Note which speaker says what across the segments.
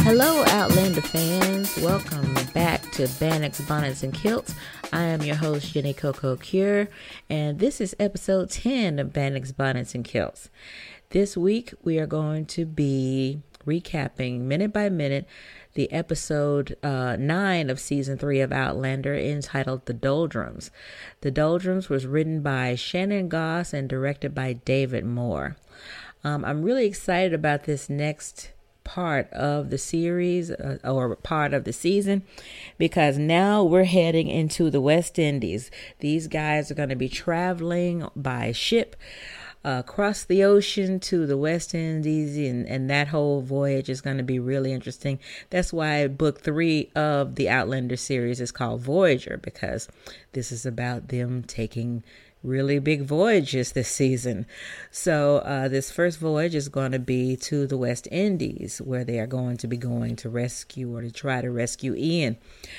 Speaker 1: Hello, Outlander fans. Welcome back to Bannock's Bonnets and Kilts. I am your host, Jenny Coco Cure, and this is episode 10 of Bannock's Bonnets and Kilts. This week, we are going to be recapping minute by minute the episode 9 of season 3 of Outlander, entitled The Doldrums. The Doldrums was written by Shannon Goss and directed by David Moore. I'm really excited about this next part of the series or part of the season, because now we're heading into the West Indies. These guys are going to be traveling by ship across the ocean to the West Indies, and that whole voyage is going to be really interesting. That's why book 3 of the Outlander series is called Voyager, because this is about them taking really big voyages this season. So this first voyage is going to be to the West Indies, where they are going to be going to rescue or to try to rescue Ian.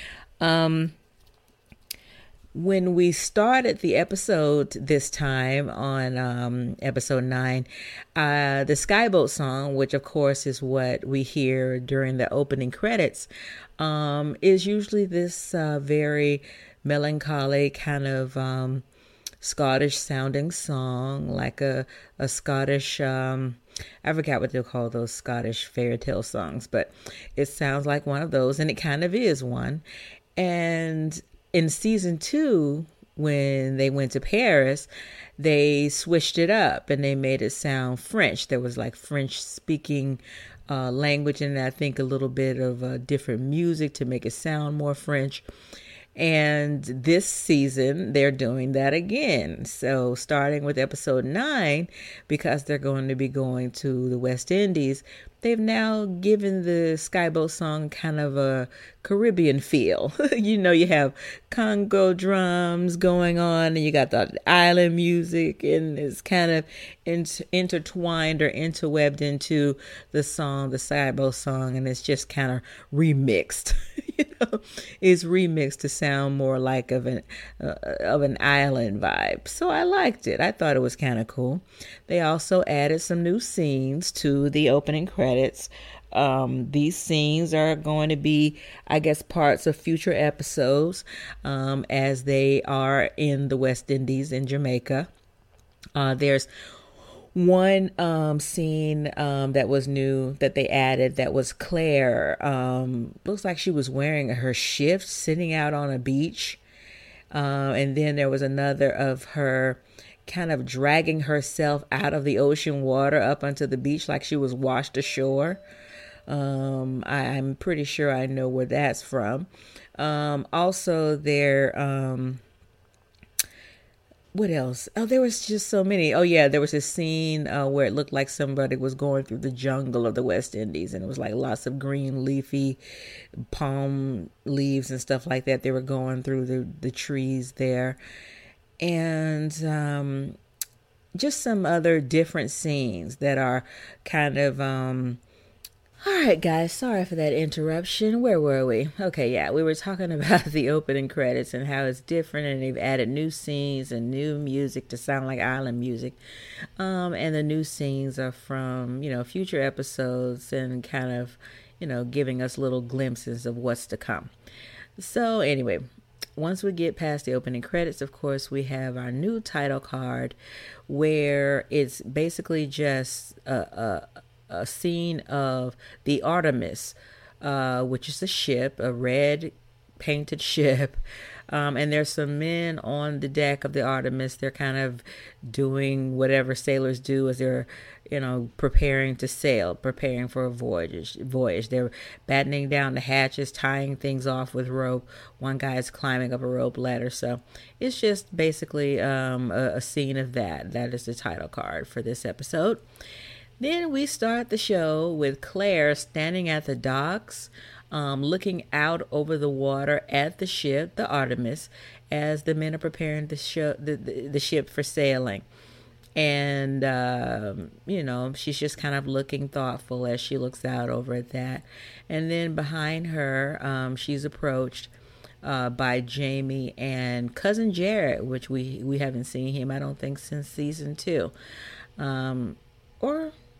Speaker 1: When we started the episode this time on episode 9, the Skyboat song, which of course is what we hear during the opening credits, is usually this very melancholy kind of Scottish sounding song, like a Scottish, I forgot what they'll call those Scottish fairy tale songs, but it sounds like one of those, and it kind of is one. And in season 2, when they went to Paris, they switched it up and they made it sound French. There was like French speaking language, and I think a little bit of different music to make it sound more French. And this season, they're doing that again. So starting with episode 9, because they're going to be going to the West Indies, they've now given the Skyboat song kind of a Caribbean feel. You have Congo drums going on, and you got the island music, and it's kind of intertwined or interwebbed into the song, the Skyboat song, and it's just kind of remixed. It's remixed to sound more like of an island vibe. So I liked it. I thought it was kind of cool. They also added some new scenes to the opening credits. These scenes are going to be, I guess, parts of future episodes, as they are in the West Indies in Jamaica. There's one scene that was new that they added, that was Claire. Looks like she was wearing her shift sitting out on a beach. And then there was another of her kind of dragging herself out of the ocean water up onto the beach like she was washed ashore. I'm pretty sure I know where that's from. Also there, what else? Oh, there was just so many. Oh yeah, there was a scene where it looked like somebody was going through the jungle of the West Indies, and it was like lots of green leafy palm leaves and stuff like that. They were going through the trees there, and just some other different scenes that are kind of all right, guys, sorry for that interruption. Where were we? Okay, yeah, we were talking about the opening credits and how it's different, and they've added new scenes and new music to sound like island music. And the new scenes are from, future episodes, and kind of, giving us little glimpses of what's to come. So anyway, once we get past the opening credits, of course, we have our new title card, where it's basically just a scene of the Artemis, which is a ship, a red painted ship. And there's some men on the deck of the Artemis. They're kind of doing whatever sailors do as they're, preparing to sail, preparing for a voyage. They're battening down the hatches, tying things off with rope. One guy is climbing up a rope ladder. So it's just basically a scene of that. That is the title card for this episode. Then we start the show with Claire standing at the docks, looking out over the water at the ship, the Artemis, as the men are preparing the ship for sailing. And, she's just kind of looking thoughtful as she looks out over at that. And then behind her, she's approached by Jamie and Cousin Jared, which we haven't seen him, I don't think, since season 2. Or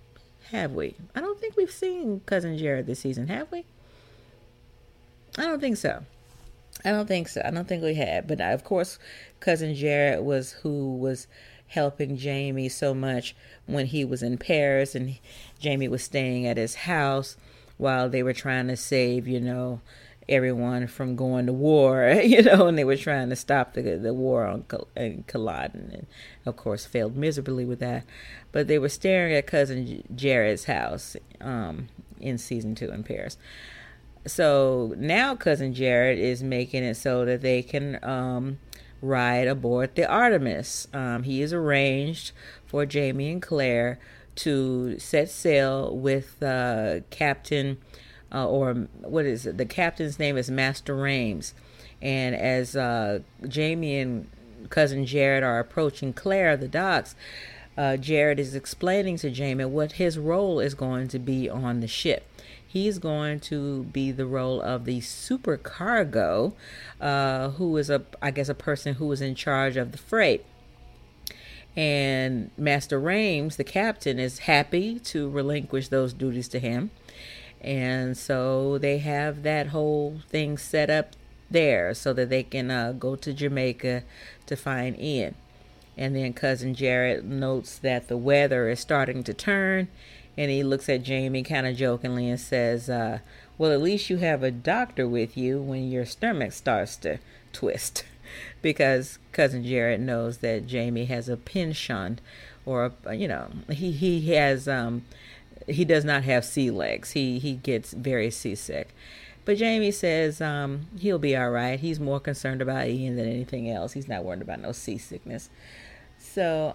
Speaker 1: have we? I don't think we've seen Cousin Jared this season, have we? I don't think so. I don't think so. I don't think we had. But of course, Cousin Jared was who was helping Jamie so much when he was in Paris and Jamie was staying at his house while they were trying to save, everyone from going to war, and they were trying to stop the war in Culloden, and of course failed miserably with that. But they were staring at Cousin Jared's house in season 2 in Paris. So now Cousin Jared is making it so that they can ride aboard the Artemis. He is arranged for Jamie and Claire to set sail with Captain, or what is it? The captain's name is Master Rames. And as Jamie and Cousin Jared are approaching Claire, the docks, Jared is explaining to Jamie what his role is going to be on the ship. He's going to be the role of the supercargo, who is a person who is in charge of the freight. And Master Rames, the captain, is happy to relinquish those duties to him. And so they have that whole thing set up there so that they can go to Jamaica to find Ian. And then Cousin Jared notes that the weather is starting to turn. And he looks at Jamie kind of jokingly and says, well, at least you have a doctor with you when your stomach starts to twist. Because Cousin Jared knows that Jamie has a penchant, or, he has, he does not have sea legs. He gets very seasick. But Jamie says he'll be all right. He's more concerned about Ian than anything else. He's not worried about no seasickness. So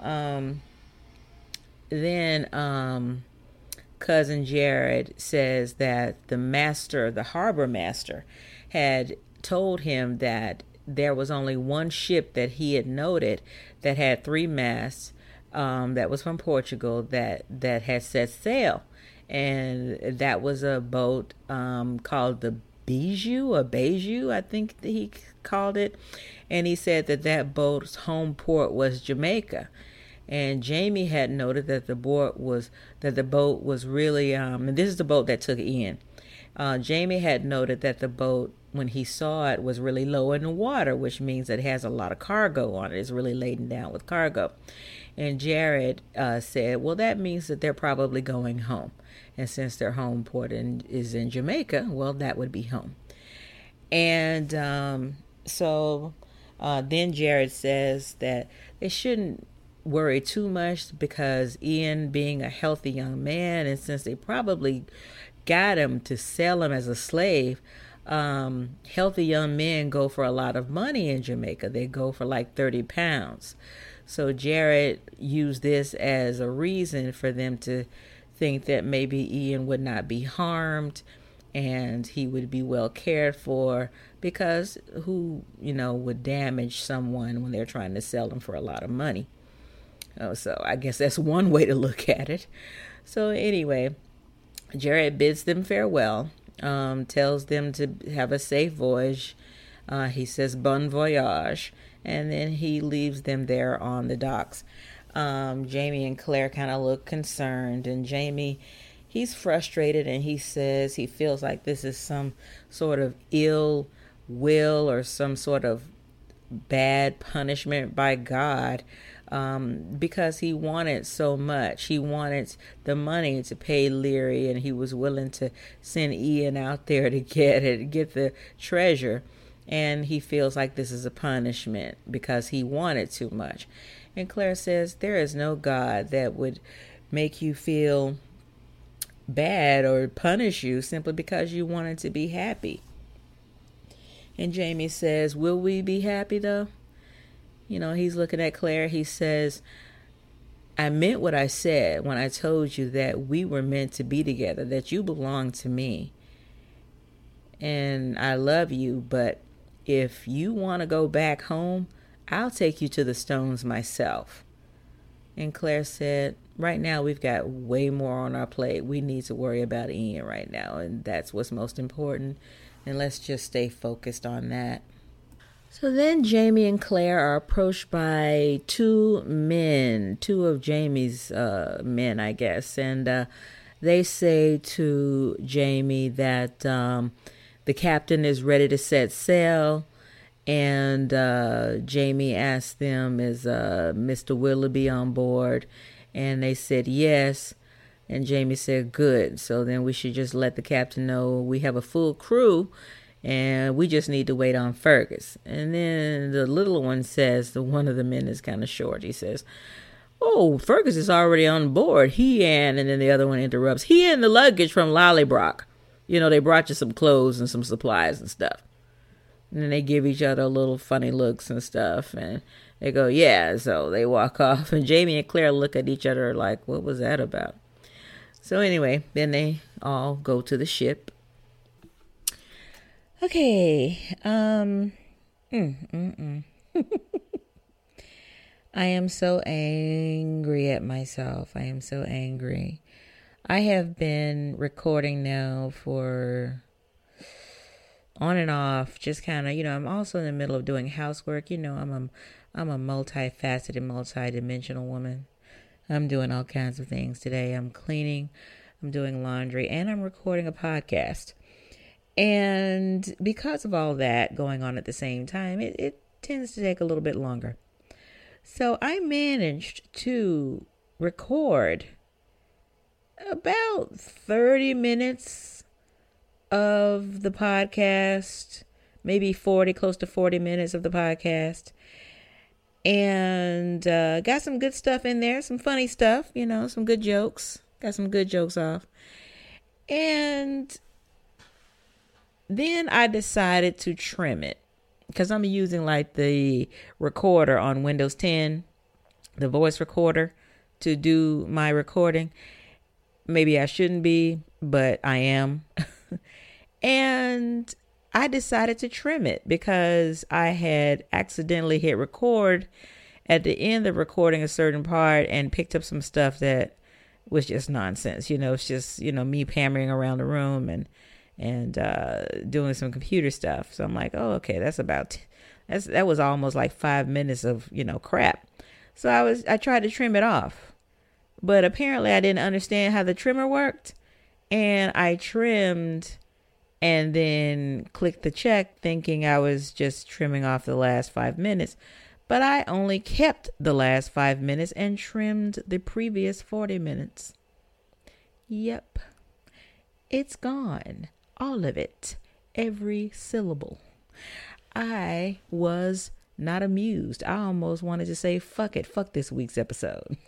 Speaker 1: then Cousin Jared says that the harbor master, had told him that there was only one ship that he had noted that had 3 masts, that was from Portugal, that had set sail. And that was a boat called the Beiju, I think he called it. And he said that boat's home port was Jamaica. And Jamie had noted that the boat was really, and this is the boat that took Ian. Jamie had noted that the boat, when he saw it, was really low in the water, which means that it has a lot of cargo on it. It's really laden down with cargo. And Jared said, well, that means that they're probably going home. And since their home port is in Jamaica, well, that would be home. And so then Jared says that they shouldn't worry too much because Ian, being a healthy young man, and since they probably got him to sell him as a slave, healthy young men go for a lot of money in Jamaica. They go for like 30 pounds. So Jared used this as a reason for them to think that maybe Ian would not be harmed and he would be well cared for, because who, would damage someone when they're trying to sell them for a lot of money? So I guess that's one way to look at it. So anyway, Jared bids them farewell, tells them to have a safe voyage. He says bon voyage, and then he leaves them there on the docks. Jamie and Claire kind of look concerned, and Jamie, he's frustrated, and he says he feels like this is some sort of ill will or some sort of bad punishment by God, because he wanted so much. He wanted the money to pay Leary, and he was willing to send Ian out there to get the treasure. And he feels like this is a punishment because he wanted too much. And Claire says there is no God that would make you feel bad or punish you simply because you wanted to be happy. And Jamie says, will we be happy though? He's looking at Claire. He says, I meant what I said when I told you that we were meant to be together, that you belong to me. And I love you, but if you want to go back home, I'll take you to the Stones myself. And Claire said, right now we've got way more on our plate. We need to worry about Ian right now, and that's what's most important. And let's just stay focused on that. So then Jamie and Claire are approached by 2 of Jamie's men, I guess. And they say to Jamie that the captain is ready to set sail. And Jamie asked them, is Mr. Willoughby on board? And they said yes. And Jamie said, good. So then we should just let the captain know we have a full crew and we just need to wait on Fergus. And then the little one says, the one of the men is kind of short. He says, oh, Fergus is already on board. And then the other one interrupts, he and the luggage from Lollybrock. You know, they brought you some clothes and some supplies and stuff. And then they give each other little funny looks and stuff. And they go, yeah. So they walk off. And Jamie and Claire look at each other like, what was that about? So anyway, then they all go to the ship. Okay. I am so angry at myself. I am so angry. I have been recording now for on and off, just kind of, I'm also in the middle of doing housework. I'm a multifaceted, multidimensional woman. I'm doing all kinds of things today. I'm cleaning, I'm doing laundry, and I'm recording a podcast. And because of all that going on at the same time, it tends to take a little bit longer. So I managed to record about 30 minutes of the podcast, maybe 40, close to 40 minutes of the podcast. And got some good stuff in there, some funny stuff, some good jokes. Got some good jokes off. And then I decided to trim it because I'm using like the recorder on Windows 10, the voice recorder, to do my recording. Maybe I shouldn't be, but I am. And I decided to trim it because I had accidentally hit record at the end of recording a certain part and picked up some stuff that was just nonsense. It's just, me hammering around the room and doing some computer stuff. So I'm like, oh, okay, that was almost like 5 minutes of, crap. So I tried to trim it off, but apparently I didn't understand how the trimmer worked, and I trimmed and then clicked the check thinking I was just trimming off the last 5 minutes. But I only kept the last 5 minutes and trimmed the previous 40 minutes. Yep. It's gone. All of it. Every syllable. I was not amused. I almost wanted to say, fuck it. Fuck this week's episode.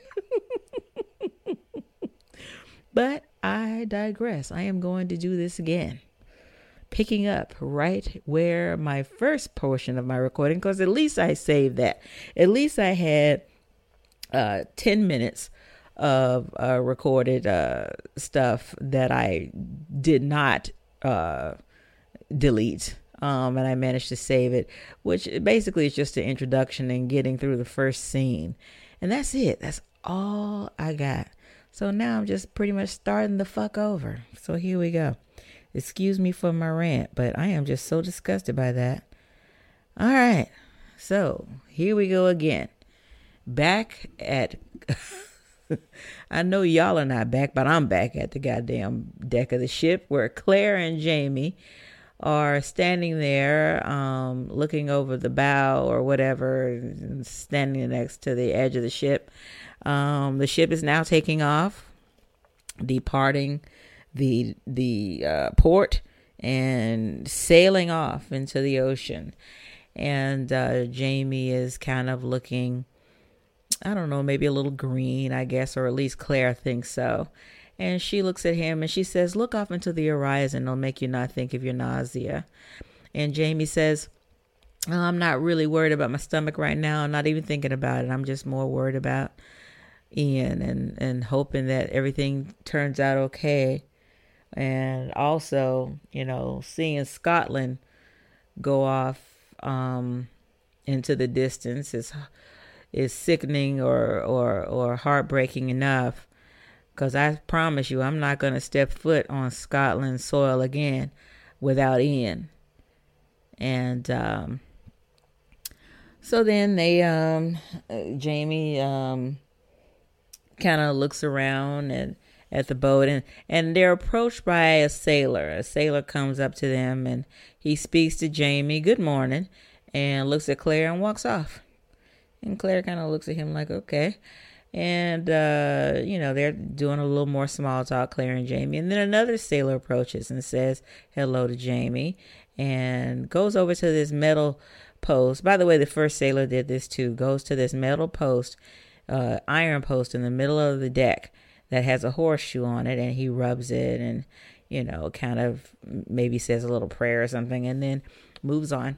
Speaker 1: But I digress. I am going to do this again. Picking up right where my first portion of my recording, because at least I saved that. At least I had 10 minutes of recorded stuff that I did not delete. And I managed to save it, which basically is just an introduction and getting through the first scene. And that's it. That's all I got. So now I'm just pretty much starting the fuck over. So here we go. Excuse me for my rant, but I am just so disgusted by that. All right. So here we go again. Back at, I know y'all are not back, but I'm back at the goddamn deck of the ship where Claire and Jamie are standing there, looking over the bow or whatever, standing next to the edge of the ship. The ship is now taking off, departing the port and sailing off into the ocean. And Jamie is kind of looking, I don't know, maybe a little green, I guess, or at least Claire thinks so. And she looks at him and she says, look off into the horizon. It'll make you not think of your nausea. And Jamie says, oh, I'm not really worried about my stomach right now. I'm not even thinking about it. I'm just more worried about Ian and hoping that everything turns out okay. And also, seeing Scotland go off into the distance is sickening or heartbreaking enough. Because I promise you, I'm not going to step foot on Scotland soil again without Ian. And so then Jamie kind of looks around at the boat, and they're approached by a sailor. A sailor comes up to them, and he speaks to Jamie, good morning, and looks at Claire and walks off. And Claire kind of looks at him like, okay. And, they're doing a little more small talk, Claire and Jamie. And then another sailor approaches and says hello to Jamie and goes over to this metal post. By the way, the first sailor did this too. Goes to this metal post, iron post in the middle of the deck that has a horseshoe on it, and he rubs it and, kind of maybe says a little prayer or something and then moves on.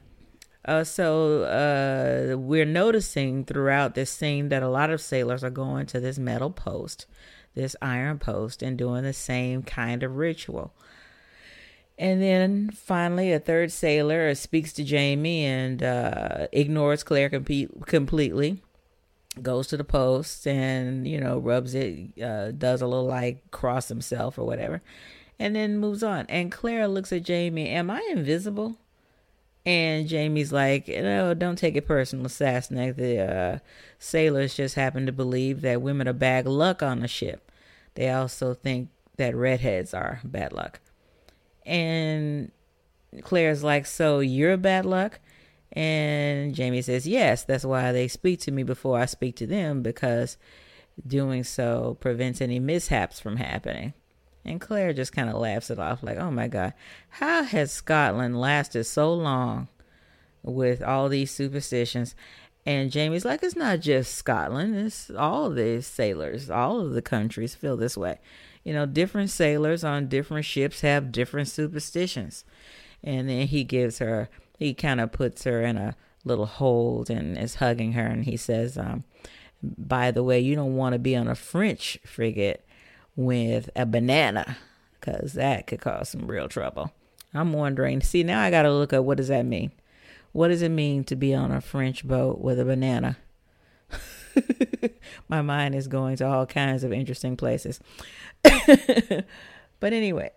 Speaker 1: So we're noticing throughout this scene that a lot of sailors are going to this metal post, this iron post, and doing the same kind of ritual. And then finally, a third sailor speaks to Jamie and ignores Claire completely, goes to the post and, rubs it, does a little like cross himself or whatever, and then moves on. And Claire looks at Jamie, am I invisible? And Jamie's like, don't take it personal, Sassenach. The sailors just happen to believe that women are bad luck on the ship. They also think that redheads are bad luck. And Claire's like, so you're bad luck? And Jamie says, yes, that's why they speak to me before I speak to them, because doing so prevents any mishaps from happening. And Claire just kind of laughs it off like, oh my God, how has Scotland lasted so long with all these superstitions? And Jamie's like, it's not just Scotland, it's all the sailors, all of the countries feel this way. Different sailors on different ships have different superstitions. And then he kind of puts her in a little hold and is hugging her. And he says, by the way, you don't want to be on a French frigate with a banana, because that could cause some real trouble. I'm wondering, see, now I got to look up, what does that mean? What does it mean to be on a French boat with a banana? My mind is going to all kinds of interesting places. But anyway,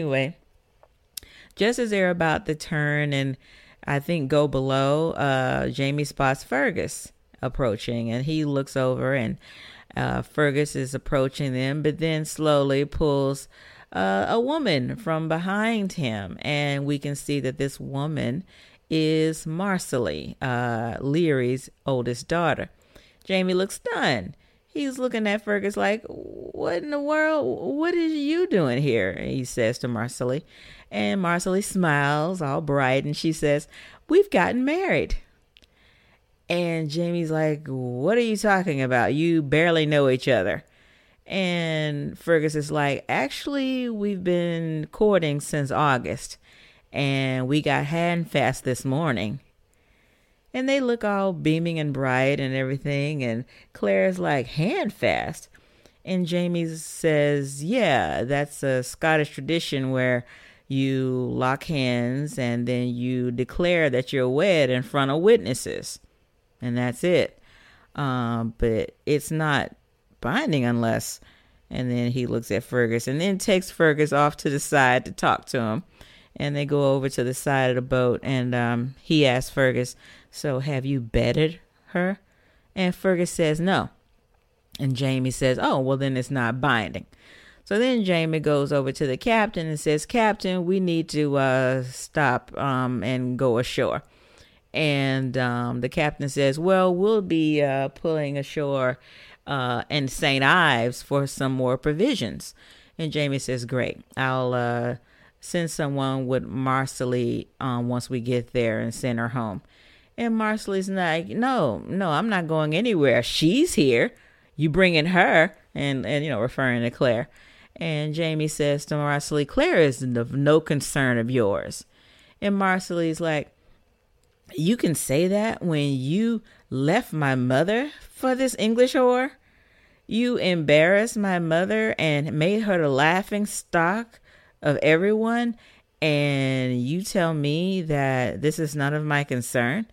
Speaker 1: just as they're about to turn and I think go below, Jamie spots Fergus approaching, and he looks over, and Fergus is approaching them, but then slowly pulls a woman from behind him. And we can see that this woman is Marcelly, Leary's oldest daughter. Jamie looks stunned. He's looking at Fergus like, what in the world? What is you doing here? He says to Marcelly. And Marcelly smiles all bright, and she says, we've gotten married. And Jamie's like, what are you talking about? You barely know each other. And Fergus is like, actually, we've been courting since August, and we got handfast this morning. And they look all beaming and bright and everything. And Claire's like, handfast? And Jamie says, yeah, that's a Scottish tradition where you lock hands and then you declare that you're wed in front of witnesses. And that's it. But it's not binding unless... And then he looks at Fergus and then takes Fergus off to the side to talk to him. And they go over to the side of the boat, and he asks Fergus, so have you bedded her? And Fergus says no. And Jamie says, oh, well, then it's not binding. So then Jamie goes over to the captain and says, Captain, we need to stop and go ashore. And the captain says, well, we'll be pulling ashore in St. Ives for some more provisions. And Jamie says, great, I'll send someone with Marcelly once we get there and send her home. And Marcelly's like, no, I'm not going anywhere. She's here. You bringing her, and referring to Claire. And Jamie says to Marcelly, Claire is of no concern of yours. And Marcelly's like, you can say that when you left my mother for this English whore? You embarrassed my mother and made her the laughing stock of everyone, and you tell me that this is none of my concern?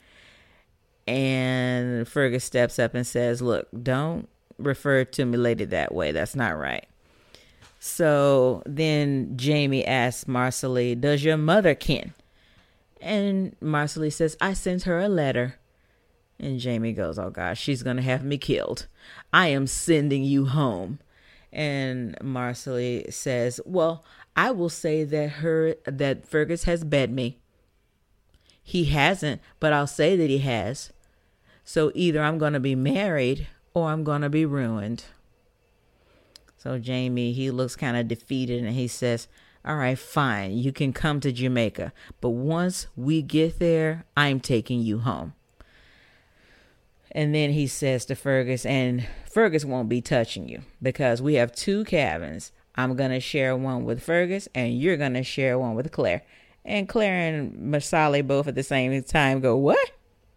Speaker 1: And Fergus steps up and says, look, don't refer to me lady that way. That's not right. So then Jamie asks Marcelly, does your mother ken? And Marcelly says, I sent her a letter. And Jamie goes, oh gosh, she's going to have me killed. I am sending you home. And Marcelly says, well, I will say that Fergus has bed me. He hasn't, but I'll say that he has. So either I'm going to be married or I'm going to be ruined. So Jamie, he looks kind of defeated and he says, all right, fine, you can come to Jamaica. But once we get there, I'm taking you home. And then he says to Fergus, and Fergus won't be touching you because we have 2 cabins. I'm going to share one with Fergus and you're going to share one with Claire. And Claire and Marcelly both at the same time go, what?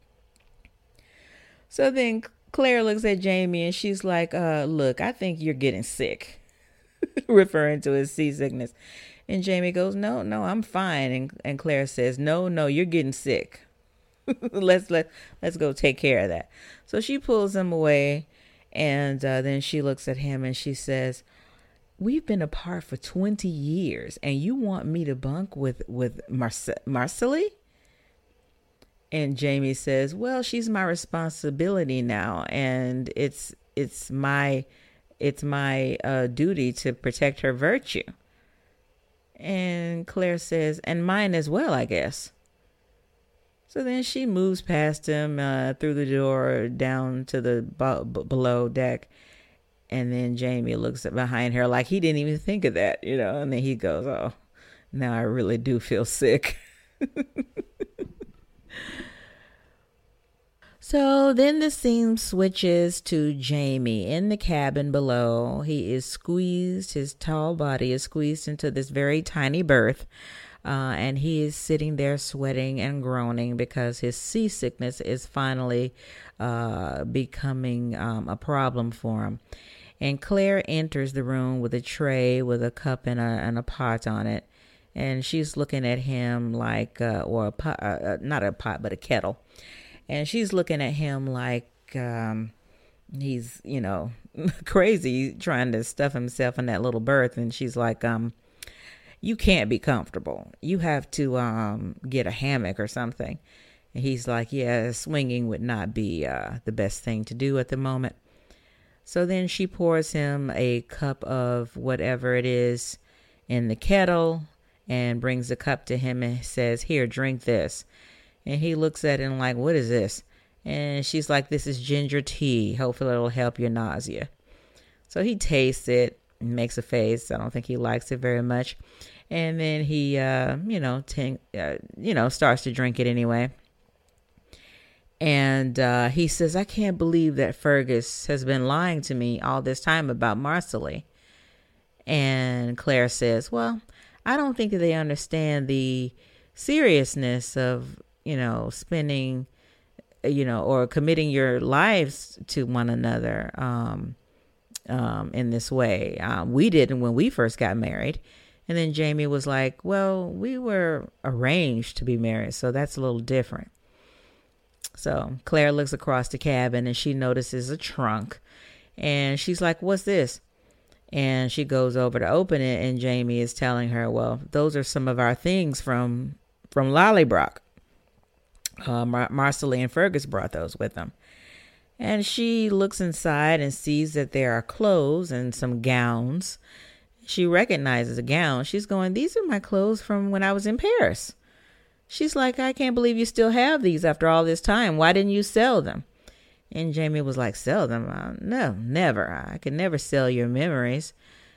Speaker 1: So then Claire looks at Jamie and she's like, look, I think you're getting sick, referring to his seasickness. And Jamie goes, no, I'm fine. And Claire says, no, you're getting sick. let's go take care of that. So she pulls him away and then she looks at him and she says, we've been apart for 20 years and you want me to bunk with Marcelly? And Jamie says, well, she's my responsibility now. And it's my duty to protect her virtue. And Claire says, and mine as well, I guess. So then she moves past him through the door down to the below deck. And then Jamie looks behind her like he didn't even think of that, And then he goes, oh, now I really do feel sick. So then the scene switches to Jamie in the cabin below. He is squeezed, his tall body is squeezed into this very tiny berth. And he is sitting there sweating and groaning because his seasickness is finally becoming a problem for him. And Claire enters the room with a tray with a cup and a pot on it. And she's looking at him like, or a pot, not a pot, but a kettle. And she's looking at him like he's, crazy, trying to stuff himself in that little berth. And she's like, you can't be comfortable. You have to get a hammock or something. And he's like, yeah, swinging would not be the best thing to do at the moment. So then she pours him a cup of whatever it is in the kettle and brings the cup to him and says, here, drink this. And he looks at it and like, what is this? And she's like, this is ginger tea. Hopefully it'll help your nausea. So he tastes it and makes a face. I don't think he likes it very much. And then he, starts to drink it anyway. And he says, I can't believe that Fergus has been lying to me all this time about Marcelly. And Claire says, well, I don't think that they understand the seriousness of, spending, or committing your lives to one another in this way. We didn't when we first got married. And then Jamie was like, well, we were arranged to be married, so that's a little different. So Claire looks across the cabin and she notices a trunk. And she's like, what's this? And she goes over to open it and Jamie is telling her, well, those are some of our things from Lallybroch. Marcelly and Fergus brought those with them. And she looks inside and sees that there are clothes and some gowns. She recognizes a gown. She's going, these are my clothes from when I was in Paris. She's like, I can't believe you still have these after all this time. Why didn't you sell them? And Jamie was like, sell them? No, never. I could never sell your memories.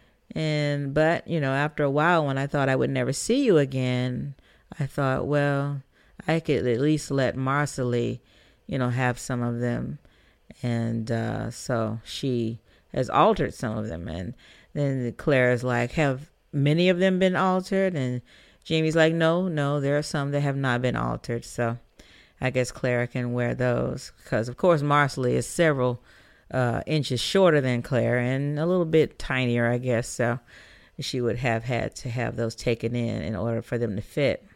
Speaker 1: But after a while, when I thought I would never see you again, I thought, well, I could at least let Marcelly, have some of them. And so she has altered some of them. And then Claire is like, have many of them been altered? And Jamie's like, no, there are some that have not been altered. So I guess Claire can wear those because, of course, Marcelly is several inches shorter than Claire and a little bit tinier, I guess. So she would have had to have those taken in order for them to fit.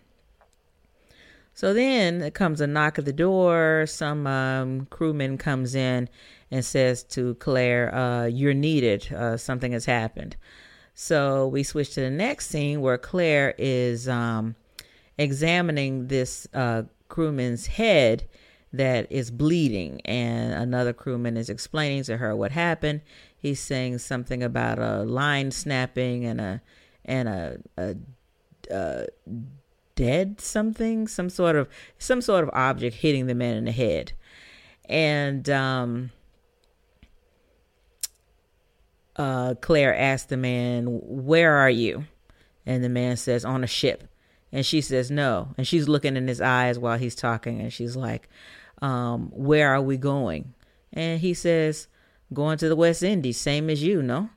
Speaker 1: So then it comes a knock at the door. Some crewman comes in and says to Claire, you're needed. Something has happened. So we switch to the next scene where Claire is examining this crewman's head that is bleeding. And another crewman is explaining to her what happened. He's saying something about a line snapping and a dead something, some sort of object hitting the man in the head. And Claire asked the man, "Where are you?" And the man says, "On a ship." And she says, "No." And she's looking in his eyes while he's talking. And she's like, "Where are we going?" And he says, "Going to the West Indies, same as you, no?"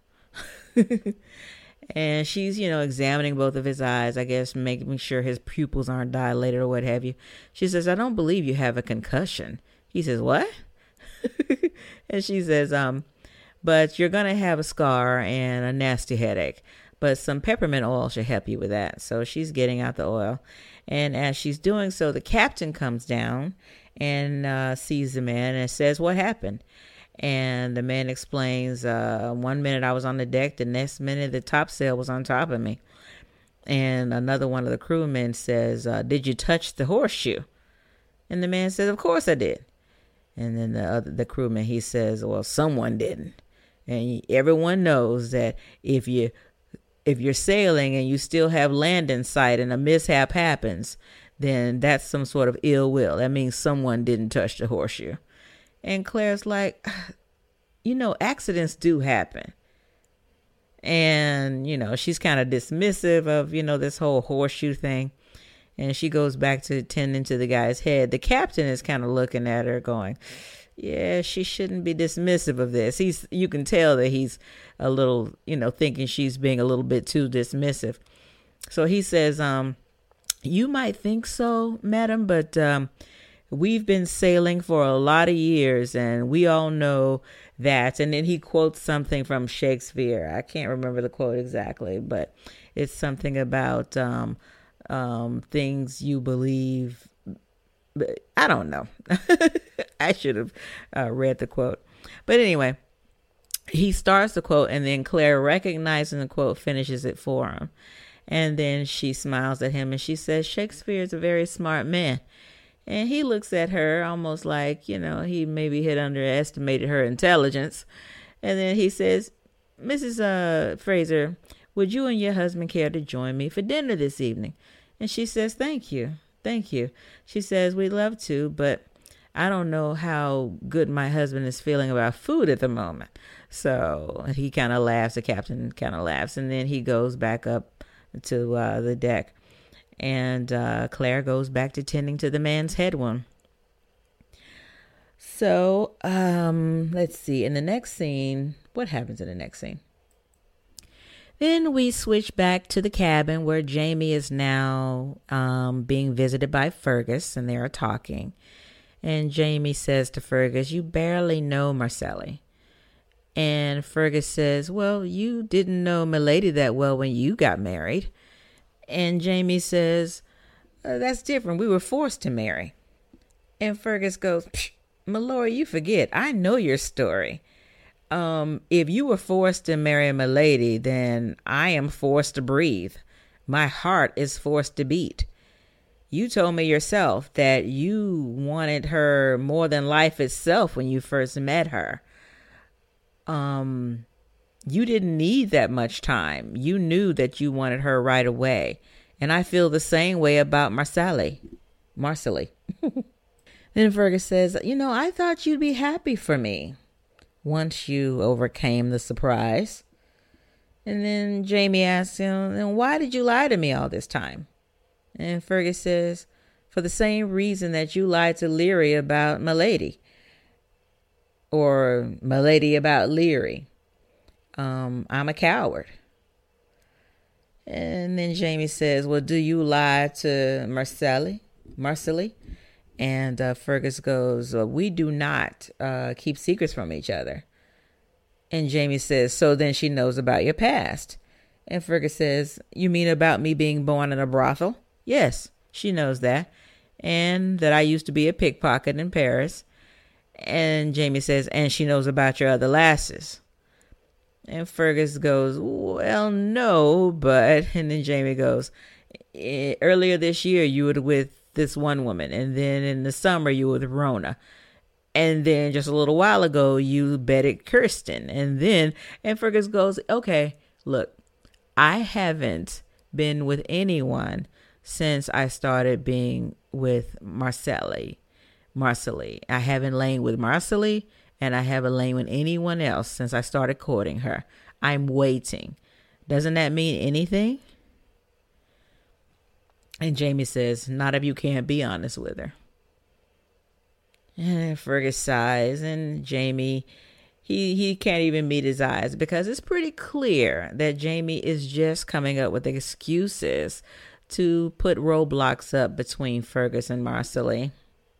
Speaker 1: And she's, examining both of his eyes, I guess, making sure his pupils aren't dilated or what have you. She says, "I don't believe you have a concussion." He says, "What?" And she says, "But you're going to have a scar and a nasty headache. But some peppermint oil should help you with that." So she's getting out the oil. And as she's doing so, the captain comes down and sees the man and says, "What happened?" And the man explains, 1 minute I was on the deck, the next minute the topsail was on top of me. And another one of the crewmen says, "Did you touch the horseshoe?" And the man says, "Of course I did." And then the crewman, he says, "Well, someone didn't." And everyone knows that if you're sailing and you still have land in sight and a mishap happens, then that's some sort of ill will. That means someone didn't touch the horseshoe. And Claire's like, accidents do happen. And, she's kind of dismissive of, this whole horseshoe thing. And she goes back to tending to the guy's head. The captain is kind of looking at her going, yeah, she shouldn't be dismissive of this. You can tell that he's a little, thinking she's being a little bit too dismissive. So he says, "You might think so, madam, but we've been sailing for a lot of years and we all know that." And then he quotes something from Shakespeare. I can't remember the quote exactly, but it's something about things you believe. I don't know. I should have read the quote. But anyway, he starts the quote and then Claire, recognizing the quote, finishes it for him. And then she smiles at him and she says, "Shakespeare is a very smart man." And he looks at her almost like, he maybe had underestimated her intelligence. And then he says, "Mrs. Fraser, would you and your husband care to join me for dinner this evening?" And she says, "Thank you. Thank you." She says, "We'd love to, but I don't know how good my husband is feeling about food at the moment." So he kind of laughs. The captain kind of laughs. And then he goes back up to the deck. And Claire goes back to tending to the man's head wound. So let's see. In the next scene, what happens in the next scene? Then we switch back to the cabin where Jamie is now being visited by Fergus, and they are talking. And Jamie says to Fergus, "You barely know Marcelli." And Fergus says, "Well, you didn't know Milady that well when you got married." And Jamie says, "That's different. We were forced to marry." And Fergus goes, "Mallory, you forget. I know your story. If you were forced to marry Milady, then I am forced to breathe. My heart is forced to beat. You told me yourself that you wanted her more than life itself when you first met her. You didn't need that much time. You knew that you wanted her right away. And I feel the same way about Marcelli. Then Fergus says, I thought you'd be happy for me once you overcame the surprise." And then Jamie asks him, "Then why did you lie to me all this time?" And Fergus says, "For the same reason that you lied to Leary about Milady. Or Milady about Leary. I'm a coward." And then Jamie says, "Well, do you lie to Marcelli?" And Fergus goes, "We do not keep secrets from each other." And Jamie says, "So then she knows about your past." And Fergus says, "You mean about me being born in a brothel?" "Yes, she knows that. And that I used to be a pickpocket in Paris." And Jamie says, "And she knows about your other lasses." And Fergus goes, "Well, no, but..." And then Jamie goes, "Earlier this year, you were with this one woman. And then in the summer, you were with Rona. And then just a little while ago, you betted Kirsten. And Fergus goes, okay, look, I haven't been with anyone since I started being with Marcelli. I haven't lain with Marcelli, and I haven't lain with anyone else since I started courting her. I'm waiting. Doesn't that mean anything? And Jamie says, not if you can't be honest with her. And Fergus sighs, and Jamie, he can't even meet his eyes because it's pretty clear that Jamie is just coming up with excuses to put roadblocks up between Fergus and Marcelli.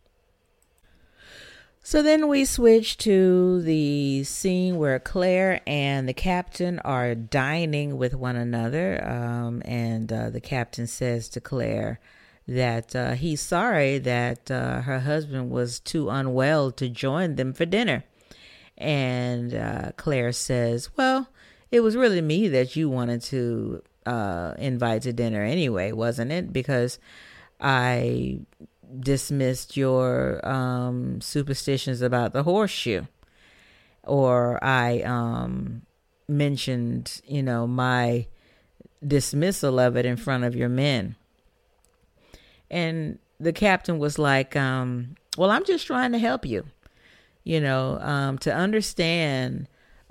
Speaker 1: So then we switch to the scene where Claire and the captain are dining with one another. And the captain says to Claire that he's sorry that her husband was too unwell to join them for dinner. And Claire says, well, it was really me that you wanted to invite to dinner anyway, wasn't it? Because I dismissed your superstitions about the horseshoe, or I mentioned, my dismissal of it in front of your men. And the captain was like, well, I'm just trying to help you, to understand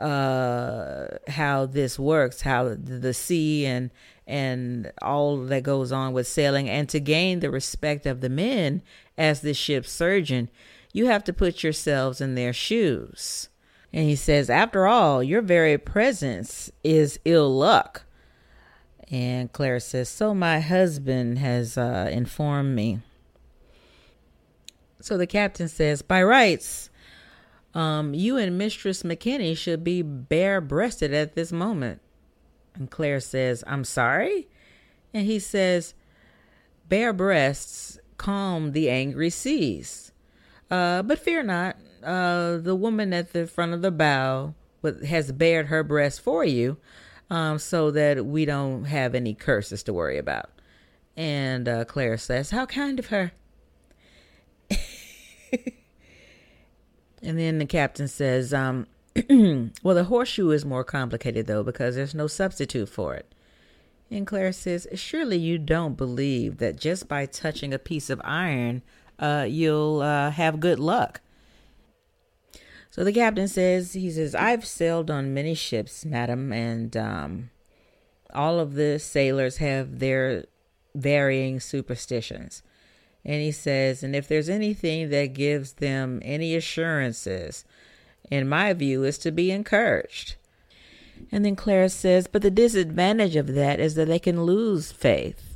Speaker 1: how this works, how the sea and all that goes on with sailing, and to gain the respect of the men as the ship's surgeon, you have to put yourselves in their shoes. And he says, after all, your very presence is ill luck. And Claire says, so my husband has informed me. So the captain says, by rights, you and Mistress McKinney should be bare-breasted at this moment. And Claire says, I'm sorry? And he says, bare breasts calm the angry seas. But fear not, the woman at the front of the bow has bared her breast for you, so that we don't have any curses to worry about. And Claire says, how kind of her. And then the captain says, well, the horseshoe is more complicated, though, because there's no substitute for it. And Claire says, surely you don't believe that just by touching a piece of iron, you'll have good luck. So the captain says, I've sailed on many ships, madam, and all of the sailors have their varying superstitions. And he says, and if there's anything that gives them any assurances, in my view, is to be encouraged. And then Claire says, but the disadvantage of that is that they can lose faith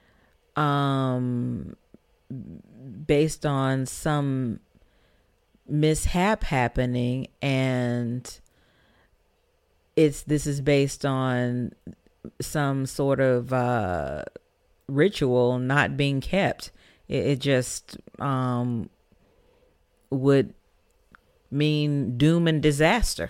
Speaker 1: based on some mishap happening, and this is based on some sort of ritual not being kept. It just would mean doom and disaster.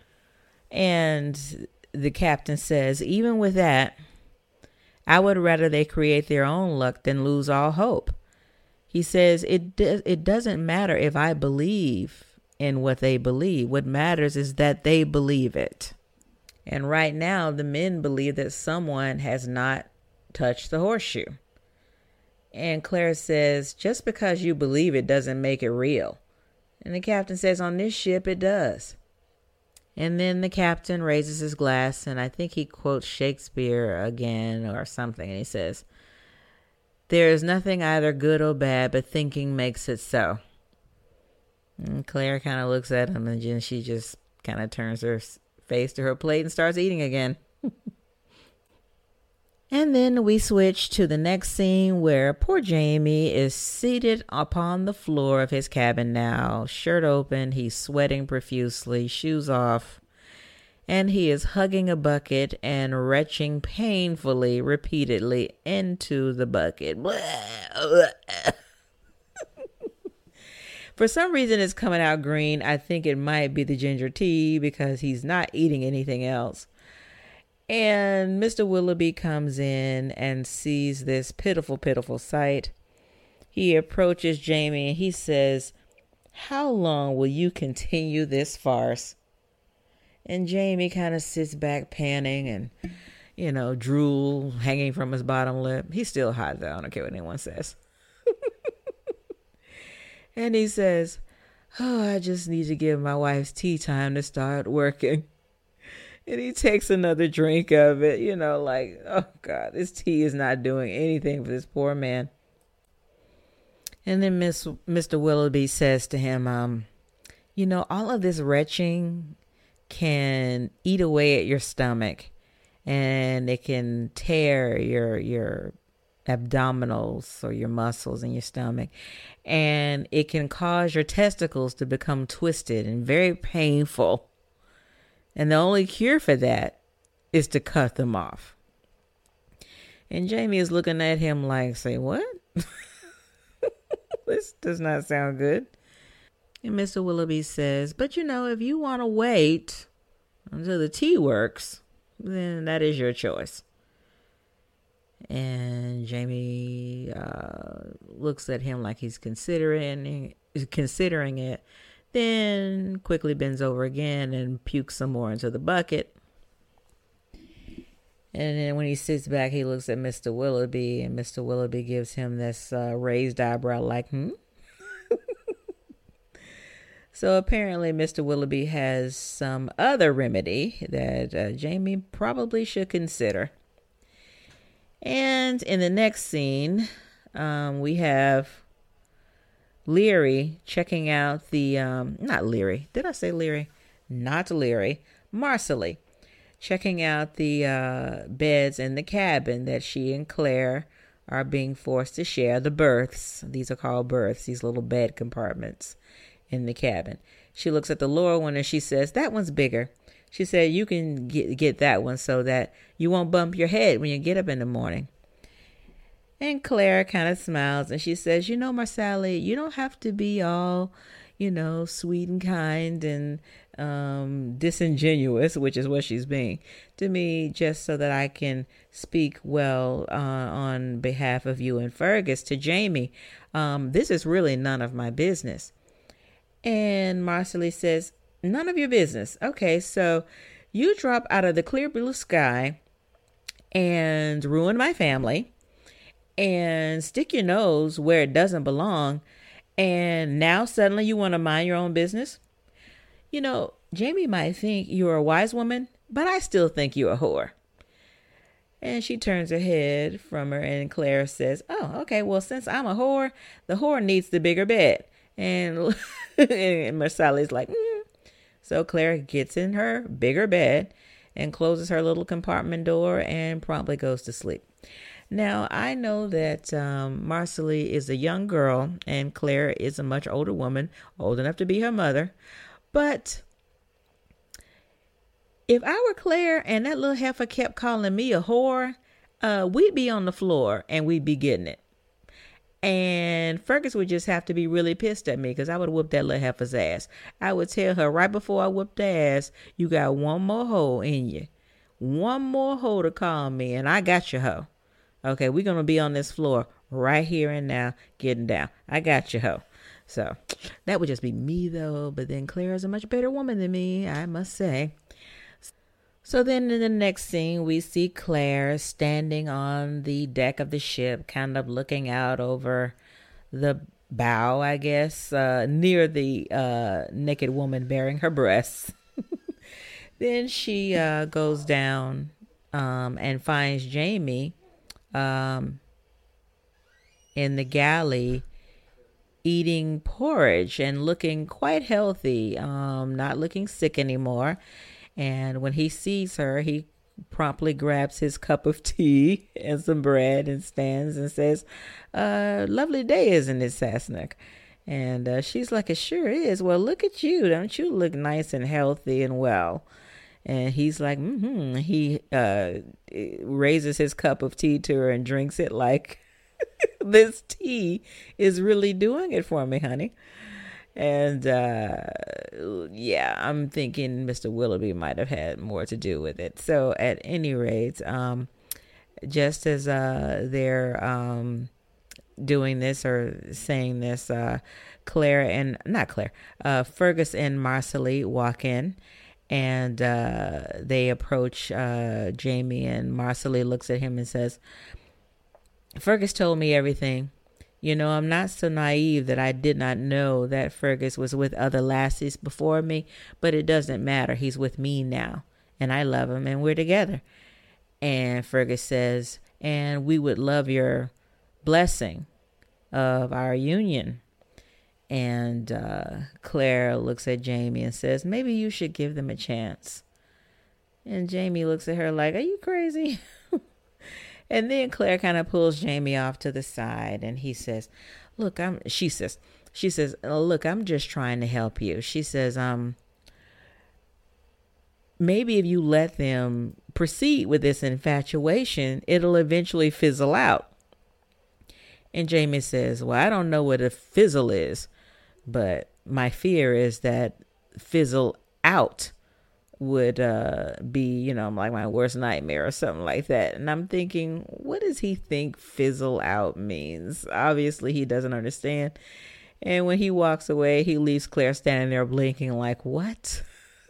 Speaker 1: And the captain says, even with that, I would rather they create their own luck than lose all hope. He says, it doesn't matter if I believe in what they believe. What matters is that they believe it. And right now, the men believe that someone has not touched the horseshoe. And Claire says, just because you believe it doesn't make it real. And the captain says, on this ship, it does. And then the captain raises his glass, and I think he quotes Shakespeare again or something. And he says, there is nothing either good or bad, but thinking makes it so. And Claire kind of looks at him, and then she just kind of turns her face to her plate and starts eating again. And then we switch to the next scene where poor Jamie is seated upon the floor of his cabin now, shirt open, he's sweating profusely, shoes off, and he is hugging a bucket and retching painfully, repeatedly into the bucket. For some reason, it's coming out green. I think it might be the ginger tea because he's not eating anything else. And Mr. Willoughby comes in and sees this pitiful, pitiful sight. He approaches Jamie and he says, How long will you continue this farce? And Jamie kind of sits back panting and, drool hanging from his bottom lip. He's still hot though. I don't care what anyone says. And he says, "Oh, I just need to give my wife's tea time to start working." And he takes another drink of it, like, oh God, this tea is not doing anything for this poor man. And then Mr. Willoughby says to him, all of this retching can eat away at your stomach, and it can tear your abdominals or your muscles in your stomach, and it can cause your testicles to become twisted and very painful. And the only cure for that is to cut them off. And Jamie is looking at him like, say what? This does not sound good. And Mr. Willoughby says, but if you want to wait until the tea works, then that is your choice. And Jamie looks at him like he's considering it, then quickly bends over again and pukes some more into the bucket. And then when he sits back, he looks at Mr. Willoughby, and Mr. Willoughby gives him this raised eyebrow like, So apparently Mr. Willoughby has some other remedy that Jamie probably should consider. And in the next scene, we have Leary checking out the, not Leary. Did I say Leary? Not Leary. Marcelly checking out the beds in the cabin that she and Claire are being forced to share, the berths. These are called berths, these little bed compartments in the cabin. She looks at the lower one and she says, that one's bigger. She said, you can get that one so that you won't bump your head when you get up in the morning. And Claire kind of smiles and she says, Marcelli, you don't have to be all, sweet and kind and disingenuous, which is what she's being to me, just so that I can speak well on behalf of you and Fergus to Jamie. This is really none of my business. And Marcelly says, none of your business. Okay, so you drop out of the clear blue sky and ruin my family and stick your nose where it doesn't belong. And now suddenly you want to mind your own business? Jamie might think you're a wise woman, but I still think you're a whore. And she turns her head from her and Claire says, oh, okay, well, since I'm a whore, the whore needs the bigger bed. And, and Marcelli's like, So Claire gets in her bigger bed and closes her little compartment door and promptly goes to sleep. Now, I know that Marcelly is a young girl and Claire is a much older woman, old enough to be her mother. But if I were Claire and that little heifer kept calling me a whore, we'd be on the floor and we'd be getting it. And Fergus would just have to be really pissed at me because I would whoop that little heifer's ass. I would tell her right before I whooped the ass, you got one more hoe in you. One more hoe to call me and I got your hoe. Okay, we're going to be on this floor right here and now getting down. I got your hoe. So that would just be me though. But then Claire is a much better woman than me, I must say. So then in the next scene, we see Claire standing on the deck of the ship, kind of looking out over the bow, I guess, near the naked woman bearing her breasts. Then she goes down and finds Jamie in the galley eating porridge and looking quite healthy, not looking sick anymore. And when he sees her, he promptly grabs his cup of tea and some bread and stands and says, lovely day, isn't it, Sassenach? And she's like, it sure is. Well, look at you. Don't you look nice and healthy and well? And he's like, He raises his cup of tea to her and drinks it like this tea is really doing it for me, honey. And yeah, I'm thinking Mr. Willoughby might have had more to do with it. So at any rate, just as they're doing this or saying this, Fergus and Marcelly walk in, and they approach Jamie, and Marcelly looks at him and says, Fergus told me everything. You know, I'm not so naive that I did not know that Fergus was with other lassies before me, but it doesn't matter. He's with me now, and I love him, and we're together. And Fergus says, and we would love your blessing of our union. And Claire looks at Jamie and says, maybe you should give them a chance. And Jamie looks at her like, are you crazy? And then Claire kind of pulls Jamie off to the side, and he says, look, she says, look, I'm just trying to help you. She says, maybe if you let them proceed with this infatuation, it'll eventually fizzle out. And Jamie says, well, I don't know what a fizzle is, but my fear is that fizzle out would be, like my worst nightmare or something like that. And I'm thinking, what does he think fizzle out means? Obviously, he doesn't understand. And when he walks away, he leaves Claire standing there blinking like, what?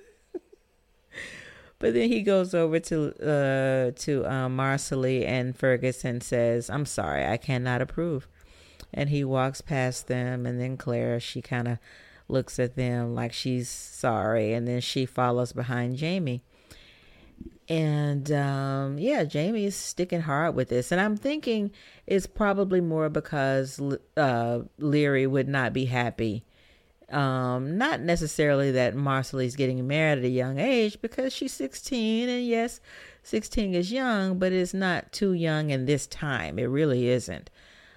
Speaker 1: But then he goes over to Marcelly and Fergus and says, I'm sorry, I cannot approve. And he walks past them, and then Claire, she kind of looks at them like she's sorry, and then she follows behind Jamie. And Jamie is sticking hard with this, and I'm thinking it's probably more because Leary would not be happy. Not necessarily that Marcelly's getting married at a young age, because she's 16, and yes, 16 is young, but it's not too young in this time. It really isn't.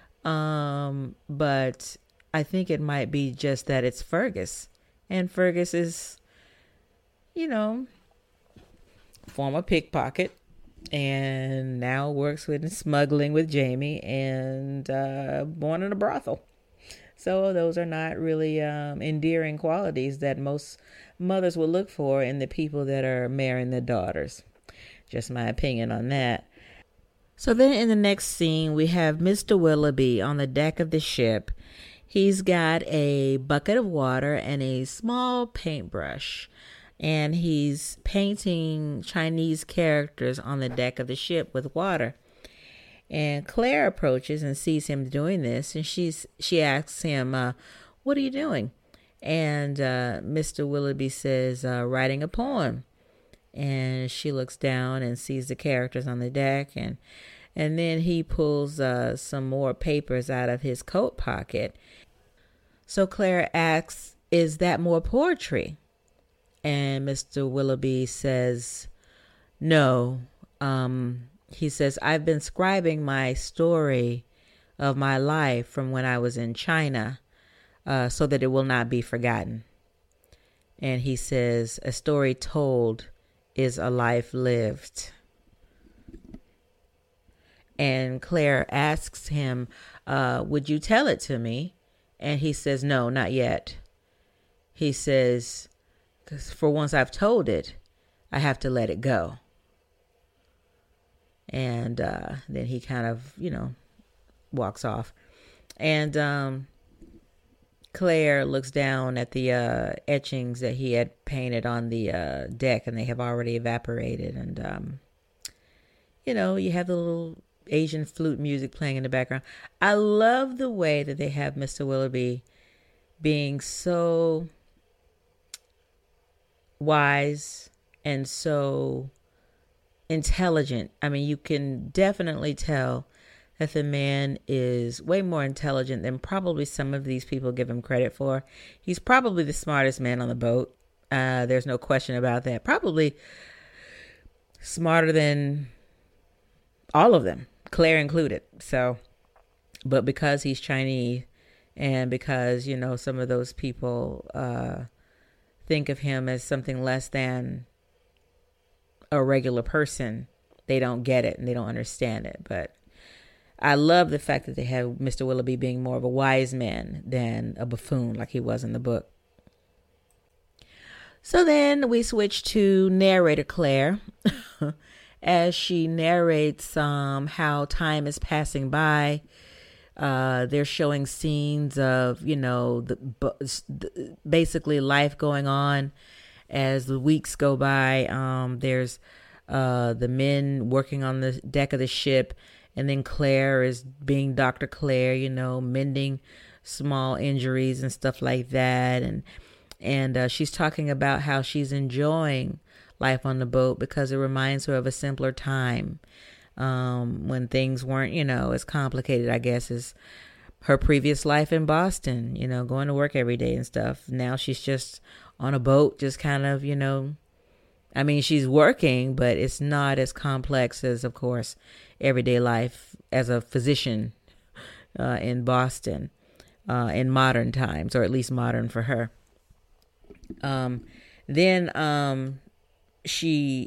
Speaker 1: But I think it might be just that it's Fergus, and Fergus is, former pickpocket, and now works with smuggling with Jamie, and born in a brothel. So those are not really endearing qualities that most mothers will look for in the people that are marrying their daughters. Just my opinion on that. So then in the next scene, we have Mr. Willoughby on the deck of the ship. He's got a bucket of water and a small paintbrush, and he's painting Chinese characters on the deck of the ship with water. And Claire approaches and sees him doing this, and she asks him, what are you doing? And Mr. Willoughby says, writing a poem. And she looks down and sees the characters on the deck, and then he pulls some more papers out of his coat pocket. So Claire asks, is that more poetry? And Mr. Willoughby says, no. He says, I've been scribing my story of my life from when I was in China, so that it will not be forgotten. And he says, a story told is a life lived. And Claire asks him, would you tell it to me? And he says, no, not yet. He says, because for once I've told it, I have to let it go. And then he kind of, walks off. And Claire looks down at the etchings that he had painted on the deck, and they have already evaporated. And, you have the little Asian flute music playing in the background. I love the way that they have Mr. Willoughby being so wise and so intelligent. I mean, you can definitely tell that the man is way more intelligent than probably some of these people give him credit for. He's probably the smartest man on the boat. There's no question about that. Probably smarter than all of them, Claire included. So, but because he's Chinese, and because, some of those people think of him as something less than a regular person, they don't get it and they don't understand it. But I love the fact that they have Mr. Willoughby being more of a wise man than a buffoon like he was in the book. So then we switch to narrator Claire as she narrates how time is passing by. They're showing scenes of, basically life going on as the weeks go by. There's the men working on the deck of the ship, and then Claire is being Dr. Claire, mending small injuries and stuff like that. And she's talking about how she's enjoying life on the boat because it reminds her of a simpler time, when things weren't, as complicated, I guess, as her previous life in Boston, going to work every day and stuff. Now she's just on a boat, just kind of, she's working, but it's not as complex as, of course, everyday life as a physician in Boston in modern times, or at least modern for her. Then she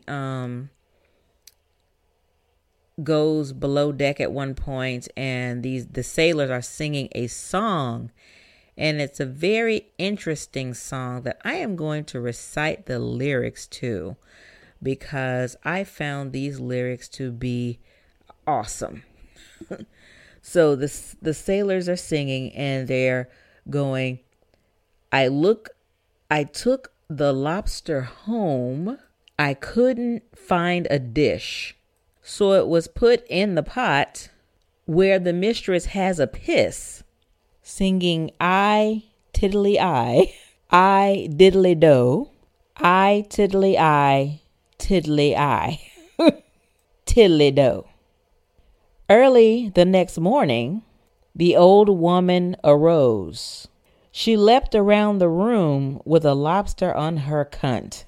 Speaker 1: goes below deck at one point, and the sailors are singing a song, and it's a very interesting song that I am going to recite the lyrics to, because I found these lyrics to be awesome. So the sailors are singing, and they're going, I took the lobster home. I couldn't find a dish, so it was put in the pot where the mistress has a piss, singing I tiddly I diddly do, I tiddly I tiddly I tiddly do. Early the next morning, the old woman arose. She leapt around the room with a lobster on her cunt,